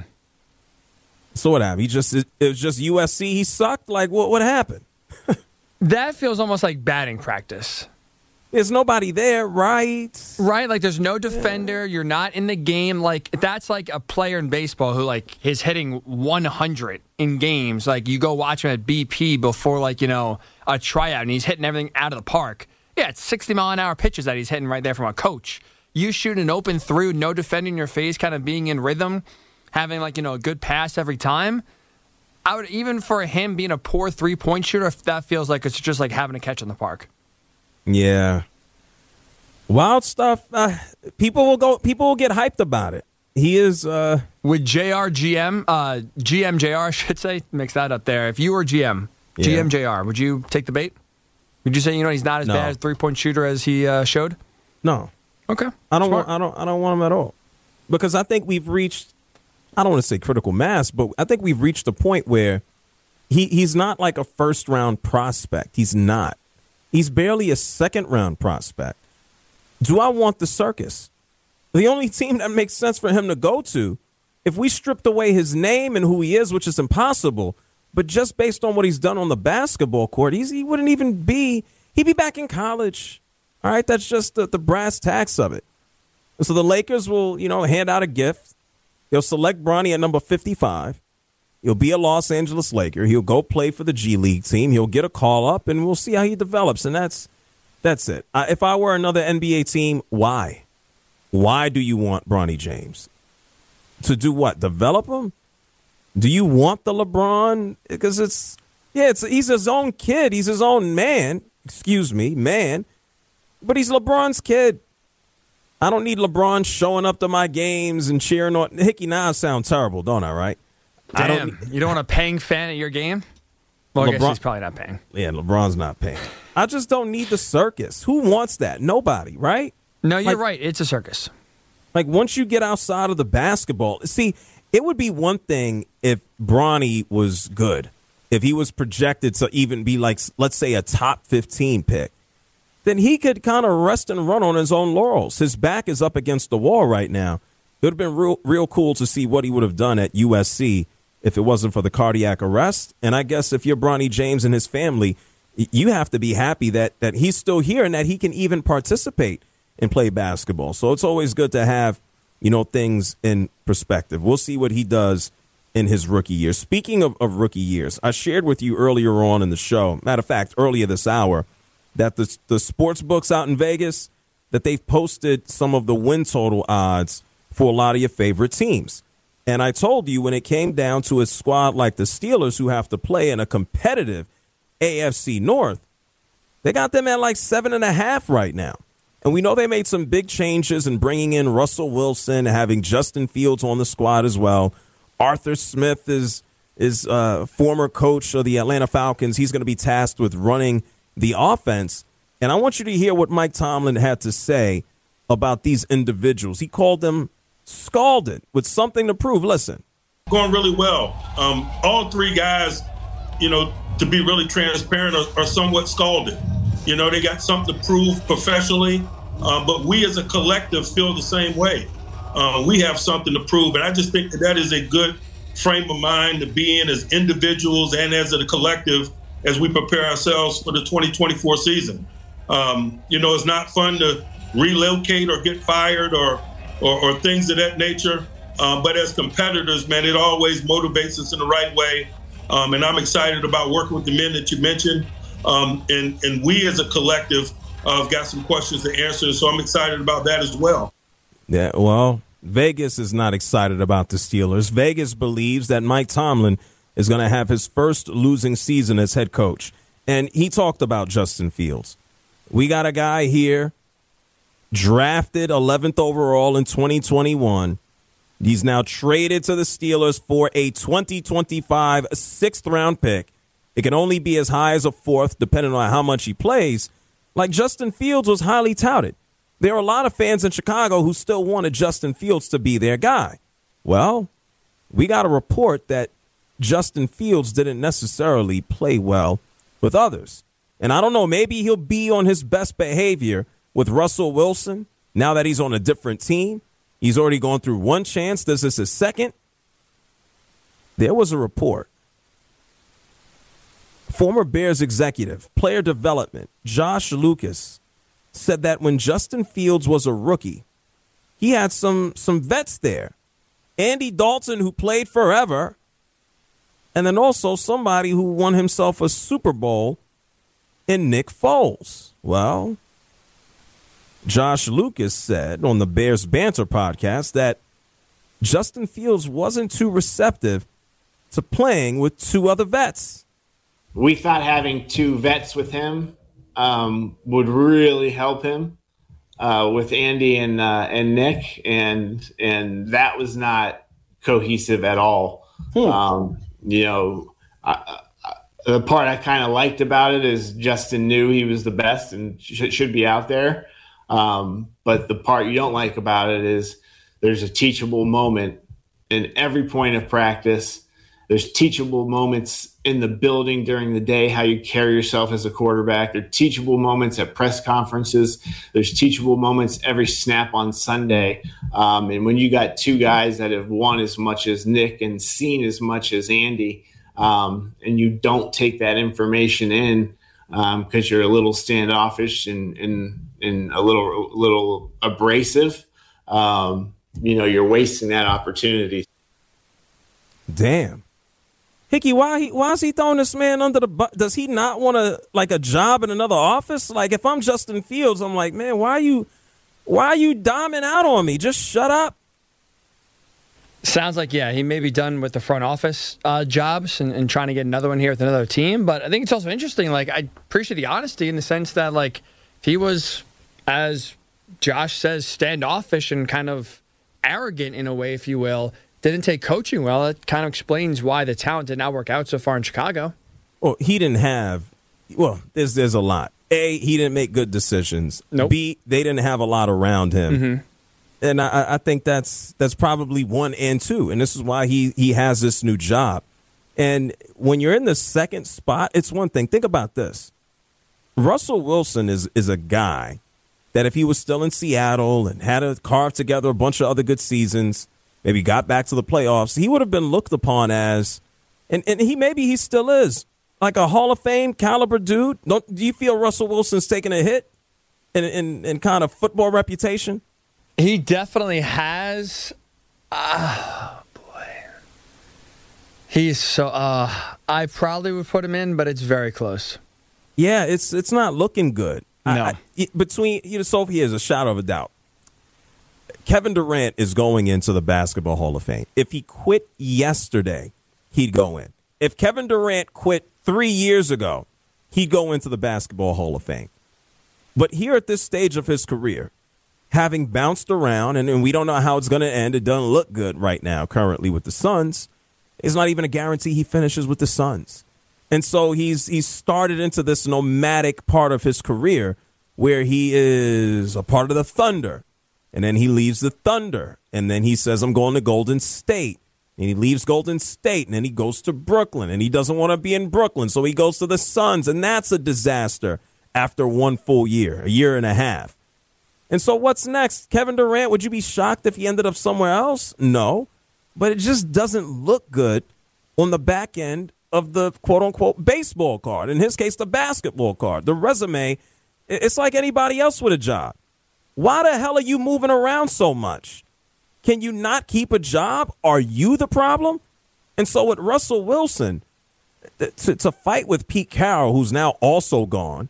Speaker 3: So what happened? He just it, it was just U S C. He sucked? Like, what, what happened?
Speaker 5: That feels almost like batting practice.
Speaker 3: There's nobody there, right?
Speaker 5: Right, like there's no defender. You're not in the game. Like that's like a player in baseball who like is hitting one hundred in games. Like you go watch him at B P before like, you know, a tryout and he's hitting everything out of the park. Yeah, it's sixty mile an hour pitches that he's hitting right there from a coach. You shoot an open through, no defending your face, kind of being in rhythm, having like, you know, a good pass every time. I would, even for him being a poor three-point shooter, if that feels like it's just like having a catch in the park.
Speaker 3: Yeah. Wild stuff. Uh, people will go. People will get hyped about it. He is uh,
Speaker 5: with J R G M, uh, G M J R, I should say. Mix that up there. If you were G M, yeah. G M J R, would you take the bait? Would you say you know he's not as
Speaker 3: no.
Speaker 5: bad as three-point shooter as he uh, showed?
Speaker 3: No.
Speaker 5: Okay.
Speaker 3: I don't.
Speaker 5: Smart.
Speaker 3: Want, I don't. I don't want him at all, because I think we've reached. I don't want to say critical mass, but I think we've reached a point where he he's not like a first round prospect. He's not. He's barely a second round prospect. Do I want the circus? The only team that makes sense for him to go to, if we stripped away his name and who he is, which is impossible, but just based on what he's done on the basketball court, he's, he wouldn't even be, he'd be back in college. All right, that's just the, the brass tacks of it. And so the Lakers will, you know, hand out a gift. They'll select Bronny at number fifty-five. He'll be a Los Angeles Laker. He'll go play for the G League team. He'll get a call up, and we'll see how he develops. And that's that's it. Uh, if I were another N B A team, why? Why do you want Bronny James? To do what? Develop him? Do you want the LeBron? Because it's, yeah, it's he's his own kid. He's his own man. excuse me, man, but he's LeBron's kid. I don't need LeBron showing up to my games and cheering on. Hickey, now I sound terrible, don't I, right?
Speaker 5: Damn,
Speaker 3: I don't,
Speaker 5: you don't want a paying fan at your game? Well, I
Speaker 3: LeBron,
Speaker 5: guess he's probably not paying.
Speaker 3: Yeah, LeBron's not paying. I just don't need the circus. Who wants that? Nobody, right?
Speaker 5: No, you're
Speaker 3: like,
Speaker 5: right. It's a circus.
Speaker 3: Like, once you get outside of the basketball, see, it would be one thing if Bronny was good, if he was projected to even be like, let's say, a top fifteen pick. Then he could kind of rest and run on his own laurels. His back is up against the wall right now. It would have been real, real cool to see what he would have done at U S C if it wasn't for the cardiac arrest. And I guess if you're Bronny James and his family, you have to be happy that that he's still here and that he can even participate and play basketball. So it's always good to have, you know, things in perspective. We'll see what he does in his rookie year. Speaking of, of rookie years, I shared with you earlier on in the show, matter of fact, earlier this hour, that the, the sports books out in Vegas, that they've posted some of the win total odds for a lot of your favorite teams. And I told you when it came down to a squad like the Steelers who have to play in a competitive A F C North, they got them at like seven and a half right now. And we know they made some big changes in bringing in Russell Wilson, having Justin Fields on the squad as well. Arthur Smith is is uh, former coach of the Atlanta Falcons. He's going to be tasked with running the offense. And I want you to hear what Mike Tomlin had to say about these individuals. He called them scalded with something to prove. Listen.
Speaker 7: Going really well. Um, all three guys, you know, to be really transparent, are, are somewhat scalded. You know, they got something to prove professionally, uh, but we as a collective feel the same way. Uh, we have something to prove, and I just think that that is a good frame of mind to be in as individuals and as a collective as we prepare ourselves for the twenty twenty-four season. Um, you know, it's not fun to relocate or get fired or or, or things of that nature, uh, but as competitors, man, it always motivates us in the right way, um, and I'm excited about working with the men that you mentioned, um, and, and we as a collective uh, have got some questions to answer, so I'm excited about that as well.
Speaker 3: Yeah, well, Vegas is not excited about the Steelers. Vegas believes that Mike Tomlin is going to have his first losing season as head coach. And he talked about Justin Fields. We got a guy here drafted eleventh overall in twenty twenty-one. He's now traded to the Steelers for a twenty twenty-five sixth round pick. It can only be as high as a fourth, depending on how much he plays. Like, Justin Fields was highly touted. There are a lot of fans in Chicago who still wanted Justin Fields to be their guy. Well, we got a report that Justin Fields didn't necessarily play well with others. And I don't know, maybe he'll be on his best behavior with Russell Wilson now that he's on a different team. He's already gone through one chance. This is his second. There was a report. Former Bears executive, player development, Josh Lucas, said that when Justin Fields was a rookie, he had some some vets there. Andy Dalton, who played forever, and then also somebody who won himself a Super Bowl in Nick Foles. Well, Josh Lucas said on the Bears Banter podcast that Justin Fields wasn't too receptive to playing with two other vets.
Speaker 16: We thought having two vets with him um, would really help him uh, with Andy and uh, and Nick, and and that was not cohesive at all. Hmm. Um, you know, I, I, the part I kind of liked about it is Justin knew he was the best and sh- should be out there. Um, but the part you don't like about it is there's a teachable moment in every point of practice. There's teachable moments in the building during the day, how you carry yourself as a quarterback. There are teachable moments at press conferences. There's teachable moments every snap on Sunday. Um, and when you got two guys that have won as much as Nick and seen as much as Andy, um, and you don't take that information in because um, you're a little standoffish and, and, and a little, little abrasive, um, you know, you're wasting that opportunity.
Speaker 3: Damn. Hickey, why he, why is he throwing this man under the bus? Does he not want a like a job in another office? Like, if I'm Justin Fields, I'm like, man, why are you why are you doming out on me? Just shut up.
Speaker 5: Sounds like, yeah, he may be done with the front office uh, jobs and, and trying to get another one here with another team. But I think it's also interesting. Like, I appreciate the honesty in the sense that, like, if he was, as Josh says, standoffish and kind of arrogant in a way, if you will, didn't take coaching well, it kind of explains why the talent did not work out so far in Chicago.
Speaker 3: Well, he didn't have, well, there's, there's a lot. A, he didn't make good decisions.
Speaker 5: Nope.
Speaker 3: B, they didn't have a lot around him.
Speaker 5: Mm-hmm.
Speaker 3: And I, I think that's that's probably one and two. And this is why he, he has this new job. And when you're in the second spot, it's one thing. Think about this. Russell Wilson is, is a guy that if he was still in Seattle and had to carve together a bunch of other good seasons, maybe got back to the playoffs, he would have been looked upon as, and, and he maybe he still is, like a Hall of Fame caliber dude. Don't, do you feel Russell Wilson's taking a hit in, in, in kind of football reputation?
Speaker 5: He definitely has. Ah, oh, boy. He's so. Uh, I probably would put him in, but it's very close.
Speaker 3: Yeah, it's it's not looking good.
Speaker 5: No.
Speaker 3: I, I, between you know, so here's a shadow of a doubt. Kevin Durant is going into the Basketball Hall of Fame. If he quit yesterday, he'd go in. If Kevin Durant quit three years ago, he'd go into the Basketball Hall of Fame. But here at this stage of his career, having bounced around, and, and we don't know how it's going to end. It doesn't look good right now currently with the Suns. It's not even a guarantee he finishes with the Suns. And so he's he's started into this nomadic part of his career where he is a part of the Thunder. And then he leaves the Thunder. And then he says, I'm going to Golden State. And he leaves Golden State. And then he goes to Brooklyn. And he doesn't want to be in Brooklyn. So he goes to the Suns. And that's a disaster after one full year, a year and a half. And so what's next? Kevin Durant, would you be shocked if he ended up somewhere else? No. But it just doesn't look good on the back end of the quote-unquote baseball card. In his case, the basketball card. The resume, it's like anybody else with a job. Why the hell are you moving around so much? Can you not keep a job? Are you the problem? And so with Russell Wilson, to, to fight with Pete Carroll, who's now also gone,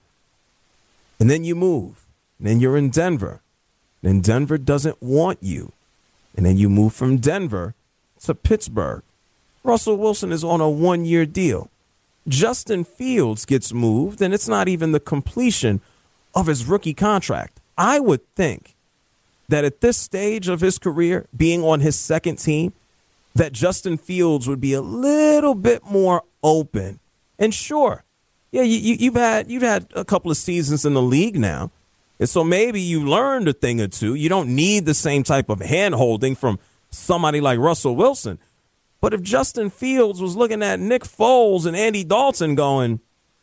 Speaker 3: and then you move. And then you're in Denver. Then Denver doesn't want you. And then you move from Denver to Pittsburgh. Russell Wilson is on a one-year deal. Justin Fields gets moved, and it's not even the completion of his rookie contract. I would think that at this stage of his career, being on his second team, that Justin Fields would be a little bit more open. And sure, yeah, you, you, you've had you've had a couple of seasons in the league now. And so maybe you learned a thing or two. You don't need the same type of hand-holding from somebody like Russell Wilson. But if Justin Fields was looking at Nick Foles and Andy Dalton going,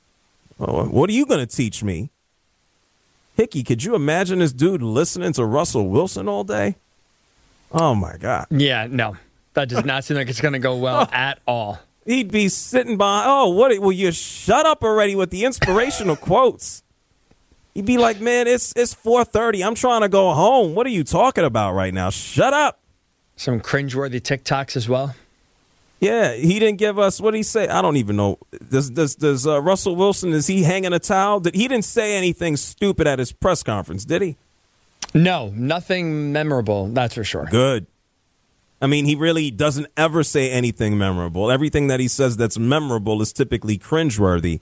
Speaker 3: oh, what are you going to teach me? Hickey, could you imagine this dude listening to Russell Wilson all day? Oh, my God.
Speaker 5: Yeah, no. That does not seem like it's going to go well at all.
Speaker 3: He'd be sitting by, oh, what? Will you shut up already with the inspirational quotes? He'd be like, man, it's it's four thirty. I'm trying to go home. What are you talking about right now? Shut up.
Speaker 5: Some cringeworthy TikToks as well.
Speaker 3: Yeah, he didn't give us, what did he say? I don't even know. Does does does uh, Russell Wilson, is he hanging a towel? Did, he didn't say anything stupid at his press conference, did he?
Speaker 5: No, nothing memorable, that's for sure.
Speaker 3: Good. I mean, he really doesn't ever say anything memorable. Everything that he says that's memorable is typically cringeworthy.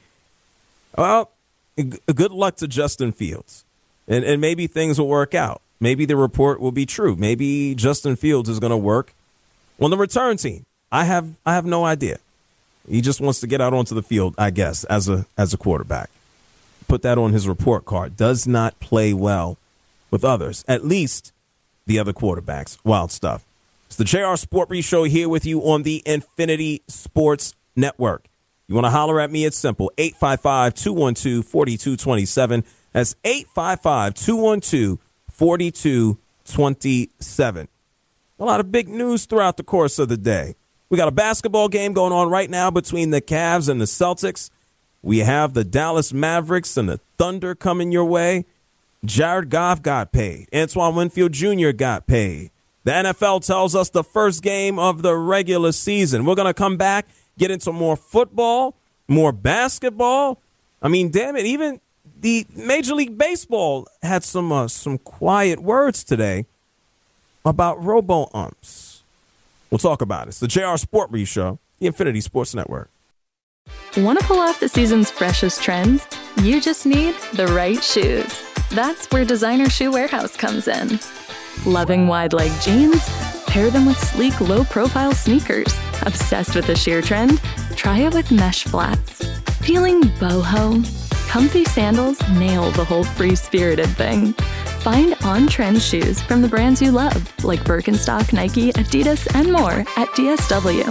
Speaker 3: Well, good luck to Justin Fields. And, and maybe things will work out. Maybe the report will be true. Maybe Justin Fields is going to work on the return team. I have I have no idea. He just wants to get out onto the field, I guess, as a as a quarterback. Put that on his report card. Does not play well with others, at least the other quarterbacks. Wild stuff. It's the J R Sport Brief Show here with you on the Infinity Sports Network. You want to holler at me? It's simple. eight five five, two one two, four two two seven. That's eight five five, two one two, four two two seven. A lot of big news throughout the course of the day. We got a basketball game going on right now between the Cavs and the Celtics. We have the Dallas Mavericks and the Thunder coming your way. Jared Goff got paid. Antoine Winfield Junior got paid. The N F L tells us the first game of the regular season. We're going to come back, get into more football, more basketball. I mean, damn it, even the Major League Baseball had some uh, some quiet words today about robo-umps. We'll talk about it. It's the J R Sport Brief Show, the Infinity Sports Network.
Speaker 1: Want to pull off the season's freshest trends? You just need the right shoes. That's where Designer Shoe Warehouse comes in. Loving wide leg jeans? Pair them with sleek, low-profile sneakers. Obsessed with the sheer trend? Try it with mesh flats. Feeling boho? Comfy sandals nail the whole free-spirited thing. Find on-trend shoes from the brands you love, like Birkenstock, Nike, Adidas, and more at D S W.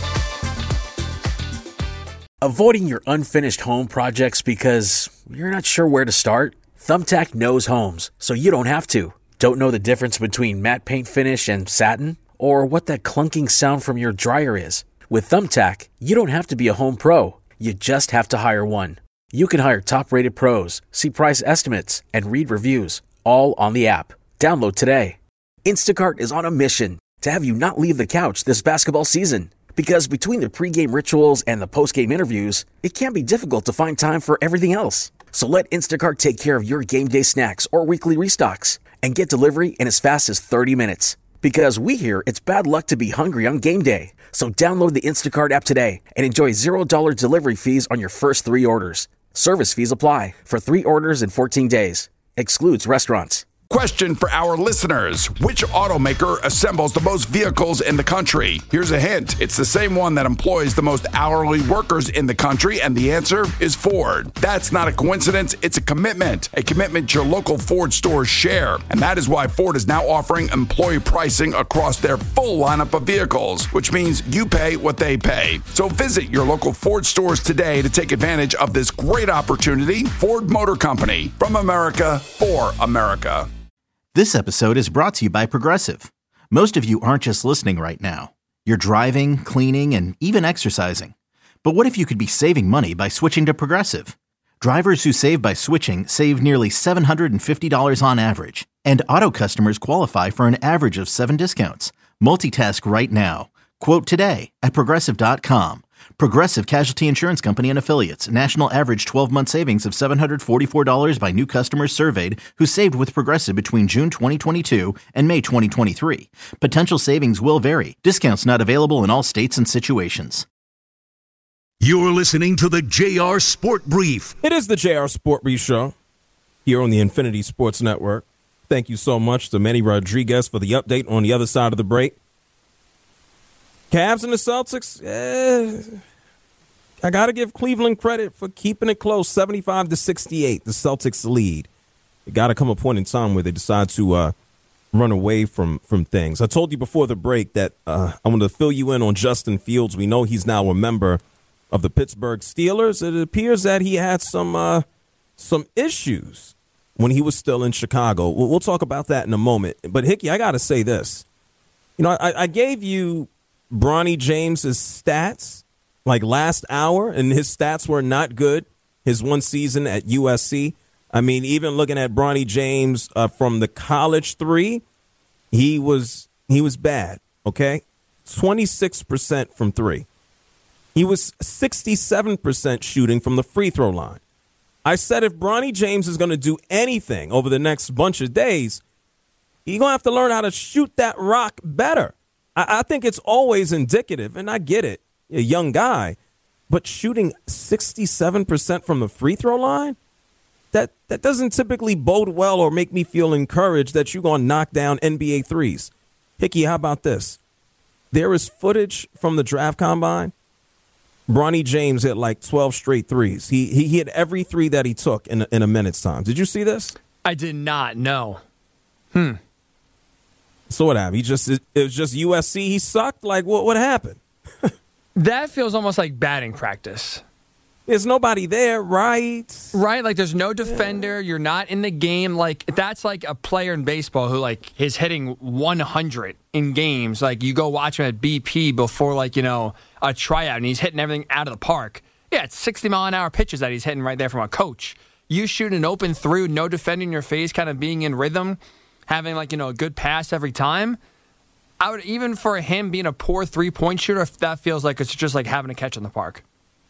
Speaker 2: Avoiding your unfinished home projects because you're not sure where to start? Thumbtack knows homes, so you don't have to. Don't know the difference between matte paint finish and satin? Or what that clunking sound from your dryer is? With Thumbtack, you don't have to be a home pro. You just have to hire one. You can hire top-rated pros, see price estimates, and read reviews, all on the app. Download today. Instacart is on a mission to have you not leave the couch this basketball season. Because between the pregame rituals and the postgame interviews, it can be difficult to find time for everything else. So let Instacart take care of your game day snacks or weekly restocks and get delivery in as fast as thirty minutes. Because we hear it's bad luck to be hungry on game day. So download the Instacart app today and enjoy zero dollars delivery fees on your first three orders. Service fees apply for three orders in fourteen days. Excludes restaurants.
Speaker 11: Question for our listeners. Which automaker assembles the most vehicles in the country? Here's a hint. It's the same one that employs the most hourly workers in the country, and the answer is Ford. That's not a coincidence. It's a commitment. A commitment your local Ford stores share. And that is why Ford is now offering employee pricing across their full lineup of vehicles, which means you pay what they pay. So visit your local Ford stores today to take advantage of this great opportunity. Ford Motor Company. From America, for America.
Speaker 12: This episode is brought to you by Progressive. Most of you aren't just listening right now. You're driving, cleaning, and even exercising. But what if you could be saving money by switching to Progressive? Drivers who save by switching save nearly seven hundred fifty dollars on average. And auto customers qualify for an average of seven discounts. Multitask right now. Quote today at Progressive dot com. Progressive Casualty Insurance Company and Affiliates. National average twelve-month savings of seven hundred forty-four dollars by new customers surveyed who saved with Progressive between June twenty twenty-two and May twenty twenty-three. Potential savings will vary. Discounts not available in all states and situations.
Speaker 13: You're listening to the J R Sport Brief.
Speaker 3: It is the J R Sport Brief Show here on the Infinity Sports Network. Thank you so much to Manny Rodriguez for the update on the other side of the break. Cavs and the Celtics, eh, I got to give Cleveland credit for keeping it close, seventy-five to sixty-eight, the Celtics lead. It got to come a point in time where they decide to uh, run away from, from things. I told you before the break that uh, I want to fill you in on Justin Fields. We know he's now a member of the Pittsburgh Steelers. It appears that he had some uh, some issues when he was still in Chicago. We'll, we'll talk about that in a moment. But, Hickey, I got to say this. You know, I, I gave you Bronny James's stats like last hour, and his stats were not good his one season at U S C. I mean, even looking at Bronny James uh, from the college three, he was he was bad, okay? twenty-six percent from three. He was sixty-seven percent shooting from the free throw line. I said if Bronny James is going to do anything over the next bunch of days, he's going to have to learn how to shoot that rock better. I think it's always indicative, and I get it, a young guy, but shooting sixty-seven percent from the free throw line, that, that doesn't typically bode well or make me feel encouraged that you're going to knock down N B A threes. Hickey, how about this? There is footage from the draft combine. Bronny James hit like twelve straight threes. He, he hit every three that he took in a, in a minute's time. Did you see this?
Speaker 5: I did not, no. Hmm.
Speaker 3: So what happened? He just it, it was just U S C. He sucked. Like what? What happened?
Speaker 5: That feels almost like batting practice.
Speaker 3: There's nobody there, right?
Speaker 5: Right. Like there's no defender. You're not in the game. Like that's like a player in baseball who like is hitting one hundred in games. Like you go watch him at B P before like you know a tryout, and he's hitting everything out of the park. Yeah, it's sixty mile an hour pitches that he's hitting right there from a coach. You shoot an open three with no defender in your face, kind of being in rhythm. Having, like, you know, a good pass every time, I would, even for him being a poor three-point shooter, if that feels like it's just like having a catch in the park.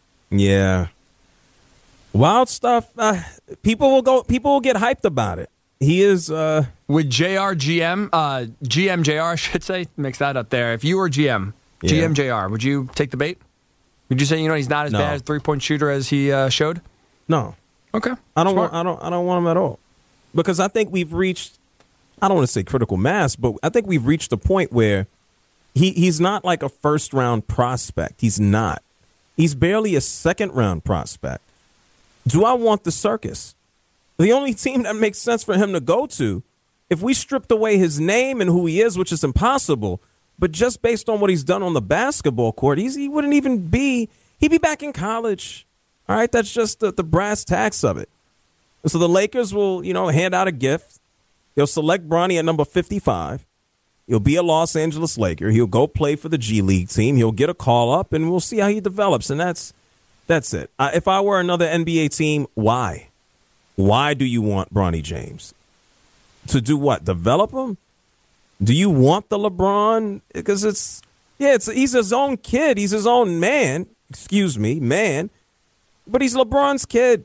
Speaker 3: Yeah. Wild stuff. Uh, people will go. People will get hyped about it. he is uh,
Speaker 5: with J R G M, uh, G M J R, I should say. Mix that up there. If you were G M, yeah. G M J R, would you take the bait? Would you say, you know, he's not as
Speaker 3: no.
Speaker 5: bad as three point shooter as he uh, showed?
Speaker 3: No.
Speaker 5: Okay.
Speaker 3: I don't
Speaker 5: Smart.
Speaker 3: want. I don't. I don't want him at all, because I think we've reached. I don't want to say critical mass, but I think we've reached a point where he he's not like a first round prospect. He's not. He's barely a second round prospect. Do I want the circus? The only team that makes sense for him to go to, if we stripped away his name and who he is, which is impossible, but just based on what he's done on the basketball court, he's, he wouldn't even be, he'd be back in college. All right, that's just the, the brass tacks of it. And so the Lakers will, you know, hand out a gift. They'll select Bronny at number fifty-five. He'll be a Los Angeles Laker. He'll go play for the G League team. He'll get a call up, and we'll see how he develops. And that's that's it. I, if I were another N B A team, why? Why do you want Bronny James? To do what? Develop him? Do you want the LeBron? Because it's, yeah, it's he's his own kid. He's his own man. Excuse me, man. But he's LeBron's kid.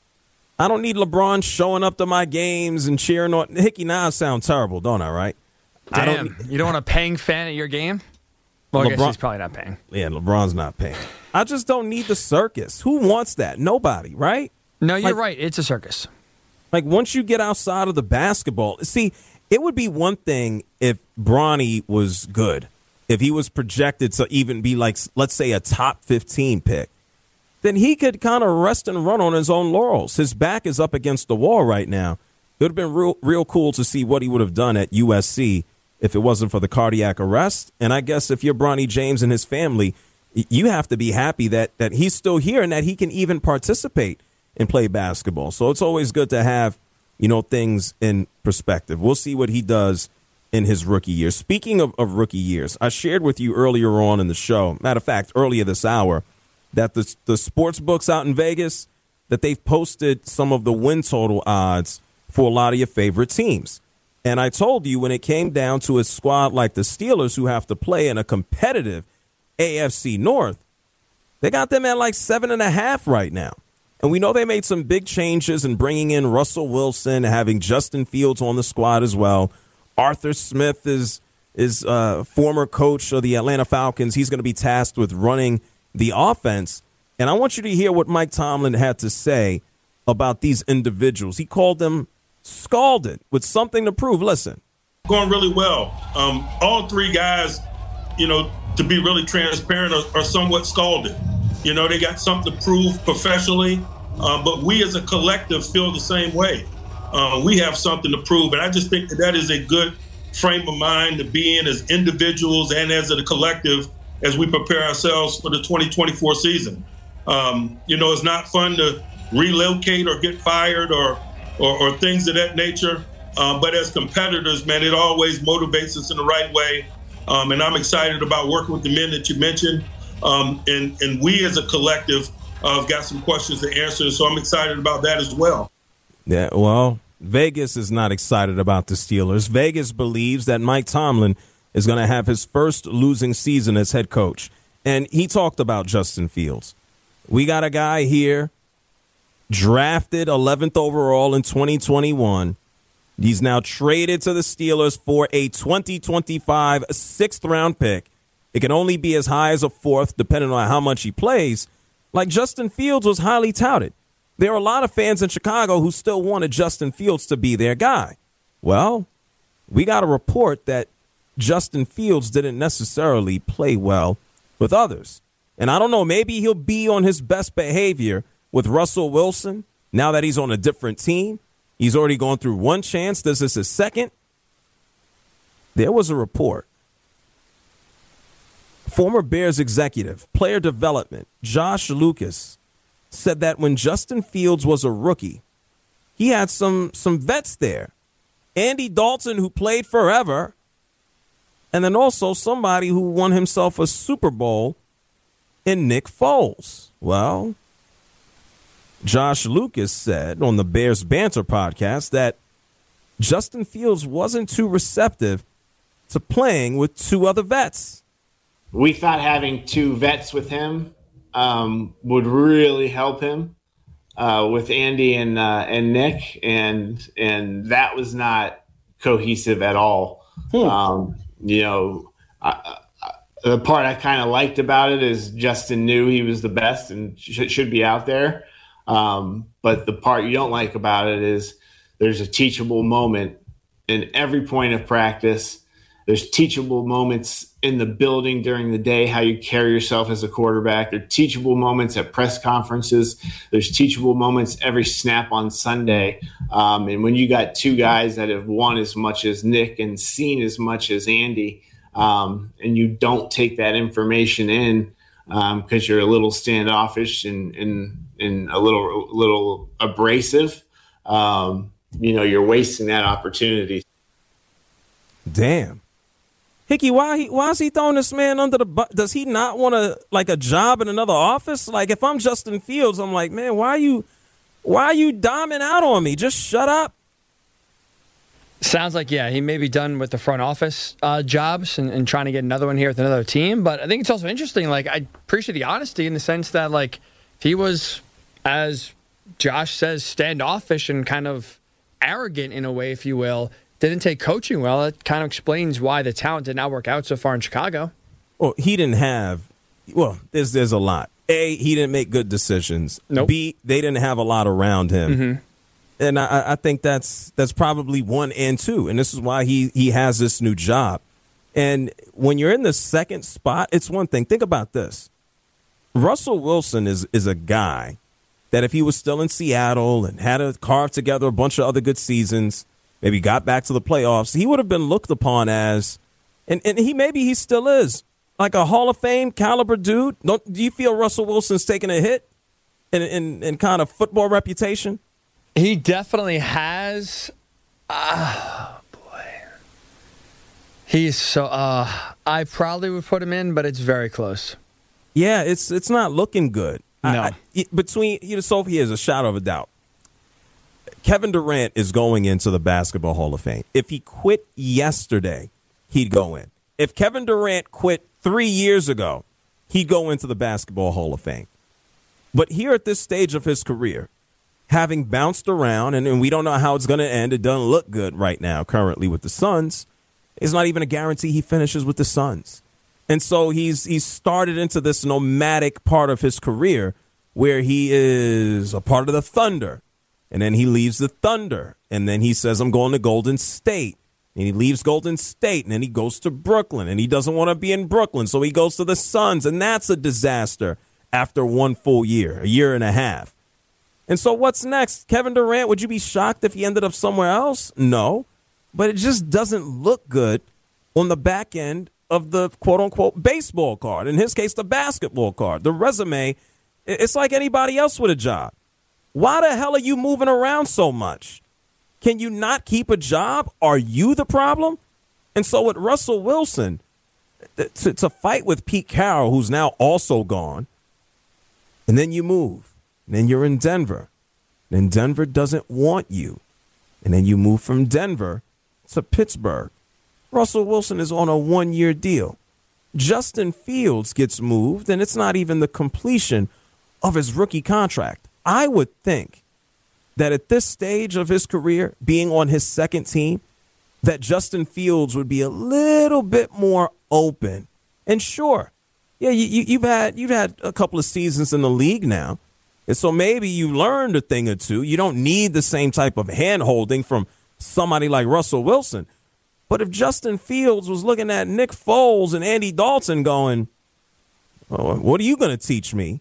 Speaker 3: I don't need LeBron showing up to my games and cheering on. Hickey, now I sound terrible, don't I, right?
Speaker 5: Damn,
Speaker 3: I don't,
Speaker 5: you don't want a paying fan at your game? Well, I
Speaker 3: LeBron,
Speaker 5: guess he's probably not paying.
Speaker 3: Yeah, LeBron's not paying. I just don't need the circus. Who wants that? Nobody, right?
Speaker 5: No, you're
Speaker 3: like,
Speaker 5: right. It's a circus.
Speaker 3: Like, once you get outside of the basketball, see, it would be one thing if Bronny was good, if he was projected to even be like, let's say, a top fifteen pick. Then he could kind of rest and run on his own laurels. His back is up against the wall right now. It would have been real, real cool to see what he would have done at U S C if it wasn't for the cardiac arrest. And I guess if you're Bronny James and his family, you have to be happy that that he's still here and that he can even participate and play basketball. So it's always good to have, you know, things in perspective. We'll see what he does in his rookie year. Speaking of, of rookie years, I shared with you earlier on in the show, matter of fact, earlier this hour, that the, the sports books out in Vegas, that they've posted some of the win total odds for a lot of your favorite teams. And I told you when it came down to a squad like the Steelers, who have to play in a competitive A F C North, they got them at like seven and a half right now. And we know they made some big changes in bringing in Russell Wilson, having Justin Fields on the squad as well. Arthur Smith is is uh, former coach of the Atlanta Falcons. He's going to be tasked with running the offense. And I want you to hear what Mike Tomlin had to say about these individuals. He called them scalded with something to prove. Listen.
Speaker 7: Going really well. Um, all three guys, you know, to be really transparent, are, are somewhat scalded. You know, they got something to prove professionally, uh, but we as a collective feel the same way. Uh, we have something to prove, and I just think that that is a good frame of mind to be in as individuals and as a collective as we prepare ourselves for the twenty twenty-four season. Um, you know, it's not fun to relocate or get fired or or, or things of that nature, uh, but as competitors, man, it always motivates us in the right way, um, and I'm excited about working with the men that you mentioned. Um, and, and we as a collective uh, have got some questions to answer, so I'm excited about that as well.
Speaker 3: Yeah, well, Vegas is not excited about the Steelers. Vegas believes that Mike Tomlin is going to have his first losing season as head coach. And he talked about Justin Fields. We got a guy here drafted eleventh overall in twenty twenty-one. He's now traded to the Steelers for a twenty twenty-five sixth round pick. It can only be as high as a fourth, depending on how much he plays. Like Justin Fields was highly touted. There are a lot of fans in Chicago who still wanted Justin Fields to be their guy. Well, we got a report that Justin Fields didn't necessarily play well with others. And I don't know, maybe he'll be on his best behavior with Russell Wilson now that he's on a different team. He's already gone through one chance. This is his second. There was a report. Former Bears executive, player development, Josh Lucas, said that when Justin Fields was a rookie, he had some some vets there. Andy Dalton, who played forever, and then also somebody who won himself a Super Bowl in Nick Foles. Well, Josh Lucas said on the Bears Banter podcast that Justin Fields wasn't too receptive to playing with two other vets.
Speaker 16: We thought having two vets with him um, would really help him uh, with Andy and uh, and Nick, and and that was not cohesive at all. Hmm. Um, you know, I, I, the part I kind of liked about it is Justin knew he was the best and sh- should be out there. Um, but the part you don't like about it is there's a teachable moment in every point of practice. There's teachable moments in the building during the day, how you carry yourself as a quarterback. There are teachable moments at press conferences. There's teachable moments every snap on Sunday. Um, and when you got two guys that have won as much as Nick and seen as much as Andy, um, and you don't take that information in because um, you're a little standoffish and, and, and a little, little abrasive, um, you know, you're wasting that opportunity.
Speaker 3: Damn. Hickey, why he, why is he throwing this man under the bus? Does he not want a like a job in another office? Like, if I'm Justin Fields, I'm like, man, why are you why are you doming out on me? Just shut up.
Speaker 5: Sounds like, yeah, he may be done with the front office uh, jobs and, and trying to get another one here with another team. But I think it's also interesting. Like, I appreciate the honesty in the sense that, like, if he was, as Josh says, standoffish and kind of arrogant in a way, if you will, didn't take coaching well, it kind of explains why the talent did not work out so far in Chicago.
Speaker 3: Well, he didn't have, well, there's there's a lot. A, he didn't make good decisions.
Speaker 5: Nope.
Speaker 3: B, they didn't have a lot around him. Mm-hmm. And I, I think that's that's probably one and two. And this is why he, he has this new job. And when you're in the second spot, it's one thing. Think about this. Russell Wilson is is a guy that if he was still in Seattle and had to carve together a bunch of other good seasons, maybe got back to the playoffs, he would have been looked upon as, and, and he maybe he still is, like a Hall of Fame caliber dude. Don't, do you feel Russell Wilson's taking a hit in, in, in kind of football reputation?
Speaker 5: He definitely has. Oh, boy. He's so, uh, I probably would put him in, but it's very close.
Speaker 3: Yeah, it's it's not looking good.
Speaker 5: No.
Speaker 3: I, I, between, you know, so he is a shadow of a doubt. Kevin Durant is going into the Basketball Hall of Fame. If he quit yesterday, he'd go in. If Kevin Durant quit three years ago, he'd go into the Basketball Hall of Fame. But here at this stage of his career, having bounced around, and, and we don't know how it's going to end, it doesn't look good right now currently with the Suns, it's not even a guarantee he finishes with the Suns. And so he's he's started into this nomadic part of his career where he is a part of the Thunder. And then he leaves the Thunder. And then he says, I'm going to Golden State. And he leaves Golden State. And then he goes to Brooklyn. And he doesn't want to be in Brooklyn. So he goes to the Suns. And that's a disaster after one full year, a year and a half. And so what's next? Kevin Durant, would you be shocked if he ended up somewhere else? No. But it just doesn't look good on the back end of the quote-unquote baseball card. In his case, the basketball card. The resume, it's like anybody else with a job. Why the hell are you moving around so much? Can you not keep a job? Are you the problem? And so with Russell Wilson, to, to fight with Pete Carroll, who's now also gone, and then you move, and then you're in Denver, and Denver doesn't want you, and then you move from Denver to Pittsburgh. Russell Wilson is on a one-year deal. Justin Fields gets moved, and it's not even the completion of his rookie contract. I would think that at this stage of his career, being on his second team, that Justin Fields would be a little bit more open. And sure, yeah, you, you, you've had you've had a couple of seasons in the league now, and so maybe you learned a thing or two. You don't need the same type of hand-holding from somebody like Russell Wilson. But if Justin Fields was looking at Nick Foles and Andy Dalton going, oh, what are you going to teach me?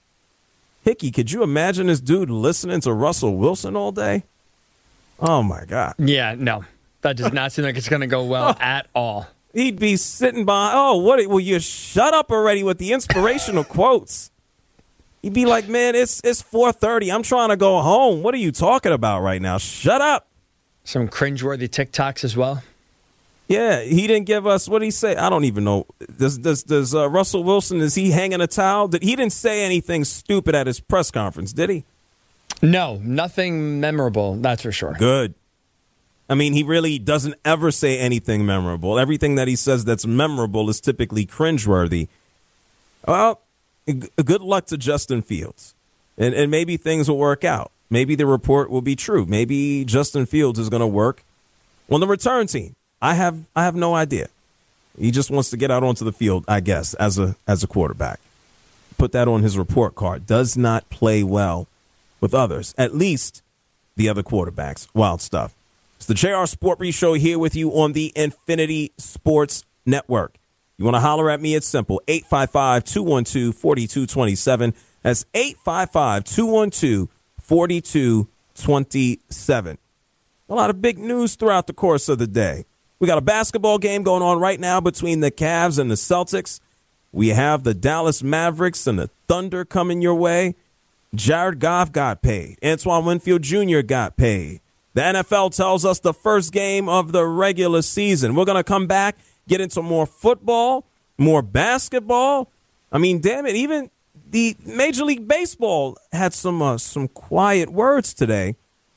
Speaker 3: Hickey, could you imagine this dude listening to Russell Wilson all day? Oh, my God.
Speaker 5: Yeah, no. That does not seem like it's going to go well oh, at all.
Speaker 3: He'd be sitting by, oh, what? Will you shut up already with the inspirational quotes? He'd be like, man, it's it's four thirty. I'm trying to go home. What are you talking about right now? Shut up.
Speaker 5: Some cringeworthy TikToks as well.
Speaker 3: Yeah, he didn't give us, what did he say? I don't even know. Does does does uh, Russell Wilson, is he hanging a towel? Did, he didn't say anything stupid at his press conference, did he?
Speaker 5: No, nothing memorable, that's for sure.
Speaker 3: Good. I mean, he really doesn't ever say anything memorable. Everything that he says that's memorable is typically cringeworthy. Well, g- good luck to Justin Fields. And, and maybe things will work out. Maybe the report will be true. Maybe Justin Fields is going to work on the return team. I have I have no idea. He just wants to get out onto the field, I guess, as a as a quarterback. Put that on his report card. Does not play well with others, at least the other quarterbacks. Wild stuff. It's the J R Sport Brief Show here with you on the Infinity Sports Network. You want to holler at me? It's simple. eight five five, two one two, four two two seven. That's eight five five, two one two, four two two seven. A lot of big news throughout the course of the day. We got a basketball game going on right now between the Cavs and the Celtics. We have the Dallas Mavericks and the Thunder coming your way. Jared Goff got paid. Antoine Winfield Junior got paid. The N F L tells us the first game of the regular season. We're going to come back, get into more football, more basketball. I mean, damn it, even the Major League Baseball had some uh, some quiet words today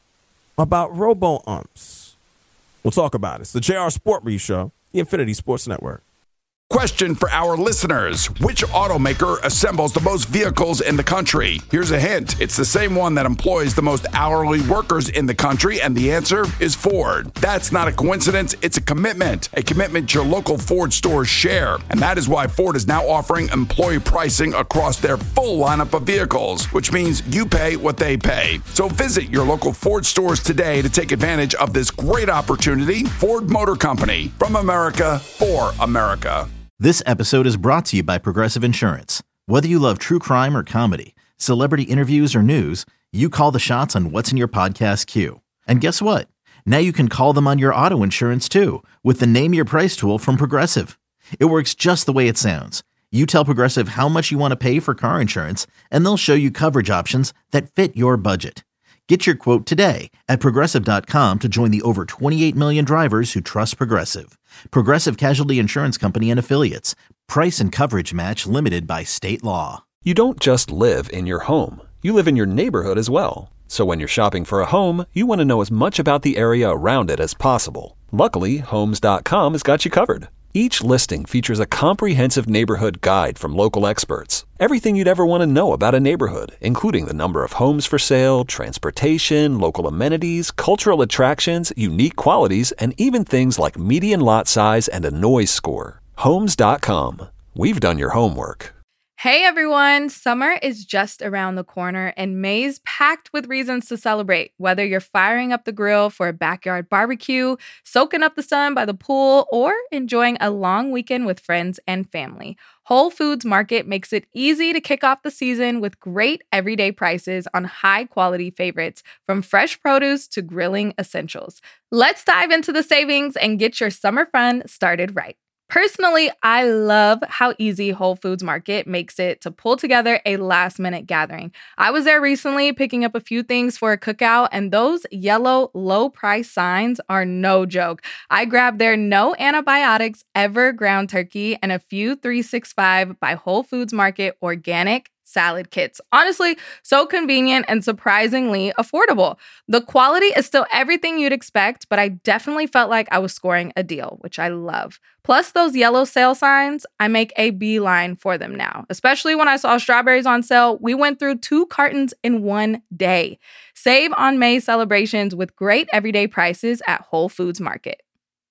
Speaker 3: about robo-umps. We'll talk about it. It's the J R Sport Brief Show, the Infinity Sports Network.
Speaker 11: Question for our listeners. Which automaker assembles the most vehicles in the country? Here's a hint. It's the same one that employs the most hourly workers in the country, and the answer is Ford. That's not a coincidence. It's a commitment. A commitment your local Ford stores share. And that is why Ford is now offering employee pricing across their full lineup of vehicles, which means you pay what they pay. So visit your local Ford stores today to take advantage of this great opportunity. Ford Motor Company. From America, for America.
Speaker 12: This episode is brought to you by Progressive Insurance. Whether you love true crime or comedy, celebrity interviews or news, you call the shots on what's in your podcast queue. And guess what? Now you can call them on your auto insurance too with the Name Your Price tool from Progressive. It works just the way it sounds. You tell Progressive how much you want to pay for car insurance, and they'll show you coverage options that fit your budget. Get your quote today at Progressive dot com to join the over twenty-eight million drivers who trust Progressive. Progressive Casualty Insurance Company and Affiliates. Price and coverage match limited by state law.
Speaker 17: You don't just live in your home. You live in your neighborhood as well. So when you're shopping for a home, you want to know as much about the area around it as possible. Luckily, Homes dot com has got you covered. Each listing features a comprehensive neighborhood guide from local experts. Everything you'd ever want to know about a neighborhood, including the number of homes for sale, transportation, local amenities, cultural attractions, unique qualities, and even things like median lot size and a noise score. Homes dot com. We've done your homework.
Speaker 18: Hey everyone, summer is just around the corner and May's packed with reasons to celebrate. Whether you're firing up the grill for a backyard barbecue, soaking up the sun by the pool, or enjoying a long weekend with friends and family, Whole Foods Market makes it easy to kick off the season with great everyday prices on high-quality favorites, from fresh produce to grilling essentials. Let's dive into the savings and get your summer fun started right. Personally, I love how easy Whole Foods Market makes it to pull together a last-minute gathering. I was there recently picking up a few things for a cookout, and those yellow low-price signs are no joke. I grabbed their no antibiotics ever ground turkey and a few three sixty-five by Whole Foods Market organic salad kits. Honestly, so convenient and surprisingly affordable. The quality is still everything you'd expect, but I definitely felt like I was scoring a deal, which I love. Plus those yellow sale signs, I make a beeline for them now. Especially when I saw strawberries on sale, we went through two cartons in one day. Save on May celebrations with great everyday prices at Whole Foods Market.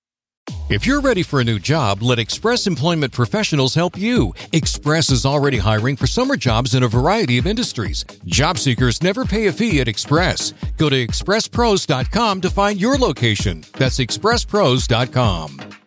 Speaker 19: If you're ready for a new job, let Express Employment Professionals help you. Express is already hiring for summer jobs in a variety of industries. Job seekers never pay a fee at Express. Go to express pros dot com to find your location. That's express pros dot com.